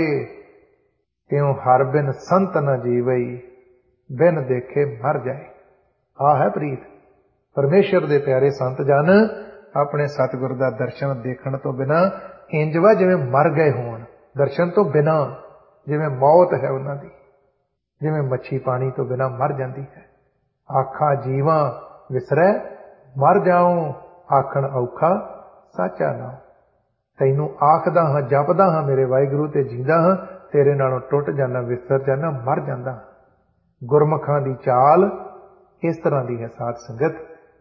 ਤਿਉਂ ਹਰ ਬਿਨ ਸੰਤ ਨਾ ਜੀਵਈ, ਬਿਨ ਦੇਖੇ ਮਰ ਜਾਏ। ਆਹ ਹੈ ਪ੍ਰੀਤ। ਪਰਮੇਸ਼ਰ ਦੇ ਪਿਆਰੇ ਸੰਤ ਜਨ ਆਪਣੇ ਸਤਿਗੁਰ ਦਾ ਦਰਸ਼ਨ ਦੇਖਣ ਤੋਂ ਬਿਨਾਂ ਇੰਜ ਵਾ ਜਿਵੇਂ ਮਰ ਗਏ ਹੋਣ। ਦਰਸ਼ਨ ਤੋਂ ਬਿਨਾਂ ਜਿਵੇਂ ਮੌਤ ਹੈ ਉਹਨਾਂ ਦੀ, ਜਿਵੇਂ ਮੱਛੀ ਪਾਣੀ ਤੋਂ ਬਿਨਾਂ ਮਰ ਜਾਂਦੀ ਹੈ। ਆਖਾਂ ਜੀਵਾਂ ਵਿਸਰੈ ਮਰ ਜਾਉ, ਆਖਣ ਔਖਾ ਸਾਚਾ ਨਾਉ। ਤੈਨੂੰ ਆਖਦਾ ਹਾਂ, ਜਪਦਾ ਹਾਂ ਮੇਰੇ ਵਾਹਿਗੁਰੂ, ਤੇ ਜੀਂਦਾ ਹਾਂ, ਤੇਰੇ ਨਾਲੋਂ ਟੁੱਟ ਜਾਣਾ, ਵਿਸਰ ਜਾਣਾ, ਮਰ ਜਾਂਦਾ। ਗੁਰਮੁਖਾਂ ਦੀ ਚਾਲ ਇਸ ਤਰ੍ਹਾਂ ਦੀ ਹੈ ਸਾਧ ਸੰਗਤ।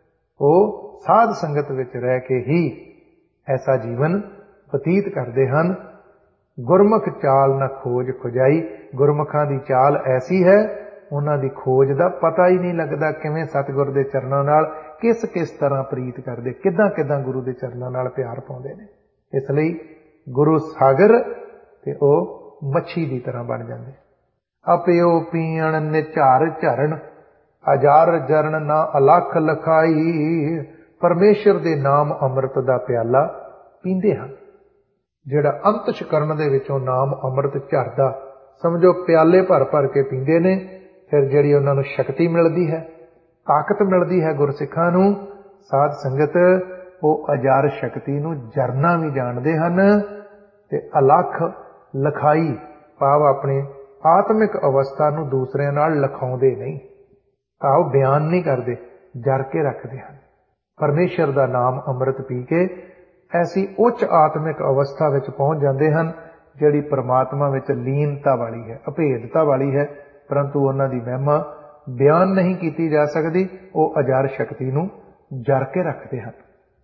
ਉਹ ਸਾਧ ਸੰਗਤ ਵਿੱਚ ਰਹਿ ਕੇ ਹੀ ਐਸਾ ਜੀਵਨ ਬਤੀਤ ਕਰਦੇ ਹਨ। ਗੁਰਮੁਖ ਚਾਲ ਨਾ ਖੋਜ ਖੁਜਾਈ। ਗੁਰਮੁਖਾਂ ਦੀ ਚਾਲ ਐਸੀ ਹੈ, ਉਹਨਾਂ ਦੀ ਖੋਜ ਦਾ ਪਤਾ ਹੀ ਨਹੀਂ ਲੱਗਦਾ। ਕਿਵੇਂ ਸਤਿਗੁਰ ਦੇ ਚਰਨਾਂ ਨਾਲ ਕਿਸ ਕਿਸ ਤਰ੍ਹਾਂ ਪ੍ਰੀਤ ਕਰਦੇ, ਕਿੱਦਾਂ ਕਿੱਦਾਂ ਗੁਰੂ ਦੇ ਚਰਨਾਂ ਨਾਲ ਪਿਆਰ ਪਾਉਂਦੇ ਨੇ। ਇਸ ਲਈ ਗੁਰੂ ਸਾਗਰ ਤੇ ਉਹ ਮੱਛੀ ਦੀ ਤਰ੍ਹਾਂ ਬਣ ਜਾਂਦੇ। ਅਪਿਓ ਪੀਣ ਨਿਝਾਰ ਝਰਨ, ਹਜ਼ਾਰ ਜਰਨ ਨਾ ਅਲਖ ਲਖਾਈ। ਪਰਮੇਸ਼ਰ ਦੇ ਨਾਮ ਅੰਮ੍ਰਿਤ ਦਾ ਪਿਆਲਾ ਪੀਂਦੇ ਹਨ। ਜਿਹੜਾ ਅੰਤਸ਼ਕਰਨ ਦੇ ਵਿੱਚੋਂ ਨਾਮ ਅੰਮ੍ਰਿਤ ਝਰਦਾ, ਸਮਝੋ ਪਿਆਲੇ ਭਰ ਭਰ ਕੇ ਪੀਂਦੇ ਨੇ। ਫਿਰ ਜਿਹੜੀ ਉਹਨਾਂ ਨੂੰ ਸ਼ਕਤੀ ਮਿਲਦੀ ਹੈ, ਤਾਕਤ ਮਿਲਦੀ ਹੈ ਗੁਰਸਿੱਖਾਂ ਨੂੰ, ਸਾਧ ਸੰਗਤ ਉਹ ਅਜਾਰ ਸ਼ਕਤੀ ਨੂੰ ਜਰਨਾ ਵੀ ਜਾਣਦੇ ਹਨ ਤੇ ਅਲਖ ਲਖਾਈ ਭਾਵ ਆਪਣੇ ਆਤਮਿਕ ਅਵਸਥਾ ਨੂੰ ਦੂਸਰਿਆਂ ਨਾਲ ਲਖਾਉਂਦੇ ਨਹੀਂ, ਭਾਵ ਬਿਆਨ ਨਹੀਂ ਕਰਦੇ, ਜਰ ਕੇ ਰੱਖਦੇ ਹਨ। ਪਰਮੇਸ਼ਰ ਦਾ ਨਾਮ ਅੰਮ੍ਰਿਤ ਪੀ ਕੇ ਐਸੀ ਉੱਚ ਆਤਮਿਕ ਅਵਸਥਾ ਵਿੱਚ ਪਹੁੰਚ ਜਾਂਦੇ ਹਨ ਜਿਹੜੀ ਪਰਮਾਤਮਾ ਵਿੱਚ ਲੀਨਤਾ ਵਾਲੀ ਹੈ, ਅਭੇਦਤਾ ਵਾਲੀ ਹੈ, ਪਰੰਤੂ ਉਹਨਾਂ ਦੀ ਮਹਿਮਾ ਬਿਆਨ ਨਹੀਂ ਕੀਤੀ ਜਾ ਸਕਦੀ। ਉਹ ਅਜਾਰ ਸ਼ਕਤੀ ਨੂੰ ਜਰ ਕੇ ਰੱਖਦੇ ਹਨ।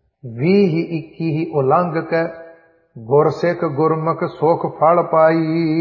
20-21 ਹੀ ਉਲੰਘ ਕੇ ਗੁਰਸਿੱਖ ਗੁਰਮੁਖ ਸੁਖ ਫਲ ਪਾਈ।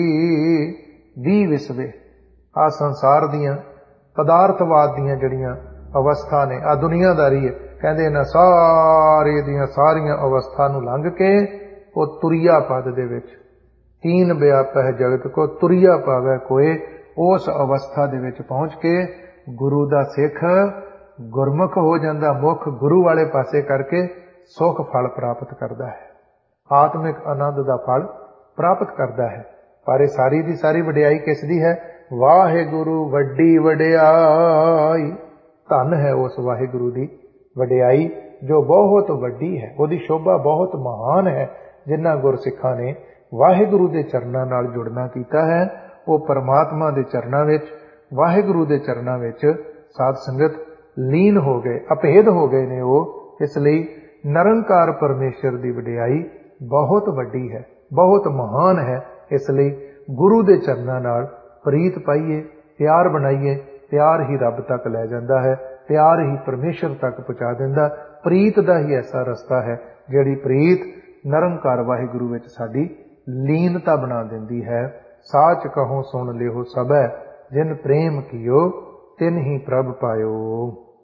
20 ਵਿਸਵੇ ਆ ਸੰਸਾਰ ਦੀਆਂ ਪਦਾਰਥਵਾਦ ਦੀਆਂ ਜਿਹੜੀਆਂ ਅਵਸਥਾ ਨੇ, ਆ ਦੁਨੀਆਦਾਰੀ ਹੈ, ਕਹਿੰਦੇ ਇਹਨਾਂ ਸਾਰੇ ਦੀਆਂ ਸਾਰੀਆਂ ਅਵਸਥਾ ਨੂੰ ਲੰਘ ਕੇ ਉਹ ਤੁਰਿਆ ਪਦ ਦੇ ਵਿੱਚ, ਤੀਨ ਵਿਆਪਹਿ ਜਗਤ ਕੋ ਤੁਰਿਆ ਪਾਵੈ ਕੋਏ, ਉਸ ਅਵਸਥਾ ਦੇ ਵਿੱਚ ਪਹੁੰਚ ਕੇ ਗੁਰੂ ਦਾ ਸਿੱਖ ਗੁਰਮੁਖ ਹੋ ਜਾਂਦਾ। ਮੁੱਖ ਗੁਰੂ ਵਾਲੇ ਪਾਸੇ ਕਰਕੇ ਸੁਖ ਫਲ ਪ੍ਰਾਪਤ ਕਰਦਾ ਹੈ, ਆਤਮਿਕ ਆਨੰਦ ਦਾ ਫਲ ਪ੍ਰਾਪਤ ਕਰਦਾ ਹੈ। ਪਰ ਇਹ ਸਾਰੀ ਦੀ ਸਾਰੀ ਵਡਿਆਈ ਕਿਸ ਦੀ ਹੈ? ਵਾਹਿਗੁਰੂ ਵੱਡੀ ਵਡਿਆਈ। ਧਨ ਹੈ ਉਸ ਵਾਹਿਗੁਰੂ ਦੀ ਵਡਿਆਈ ਜੋ ਬਹੁਤ ਵੱਡੀ ਹੈ, ਉਹਦੀ ਸ਼ੋਭਾ ਬਹੁਤ ਮਹਾਨ ਹੈ। ਜਿਨ੍ਹਾਂ ਗੁਰਸਿੱਖਾਂ ਨੇ ਵਾਹਿਗੁਰੂ ਦੇ ਚਰਨਾਂ ਨਾਲ ਜੁੜਨਾ ਕੀਤਾ ਹੈ, ਉਹ ਪਰਮਾਤਮਾ ਦੇ ਚਰਨਾਂ ਵਿੱਚ, ਵਾਹਿਗੁਰੂ ਦੇ ਚਰਨਾਂ ਵਿੱਚ ਸਾਧ ਸੰਗਤ ਲੀਨ ਹੋ ਗਏ, ਅਭੇਦ ਹੋ ਗਏ ਨੇ ਉਹ। ਇਸ ਲਈ ਨਿਰੰਕਾਰ ਪਰਮੇਸ਼ਰ ਦੀ ਵਡਿਆਈ ਬਹੁਤ ਵੱਡੀ ਹੈ, ਬਹੁਤ ਮਹਾਨ ਹੈ। ਇਸ ਲਈ ਗੁਰੂ ਦੇ ਚਰਨਾਂ ਨਾਲ ਪ੍ਰੀਤ ਪਾਈਏ, ਪਿਆਰ ਬਣਾਈਏ। ਪਿਆਰ ਹੀ ਰੱਬ ਤੱਕ ਲੈ ਜਾਂਦਾ ਹੈ, ਪਿਆਰ ਹੀ ਪਰਮੇਸ਼ਰ ਤੱਕ ਪਹੁੰਚਾ ਦਿੰਦਾ। ਪ੍ਰੀਤ ਦਾ ਹੀ ਐਸਾ ਰਸਤਾ ਹੈ ਜਿਹੜੀ ਪ੍ਰੀਤ ਨਿਰੰਕਾਰ ਵਾਹਿਗੁਰੂ ਵਿੱਚ ਸਾਡੀ ਲੀਨਤਾ ਬਣਾ ਦਿੰਦੀ ਹੈ। ਸਾਚ ਕਹੋ ਸੁਣ ਲਿਓ ਸਭੈ, ਜਿਨ ਪ੍ਰੇਮ ਕੀਓ ਤਿਨ ਹੀ ਪ੍ਰਭ ਪਾਇਓ।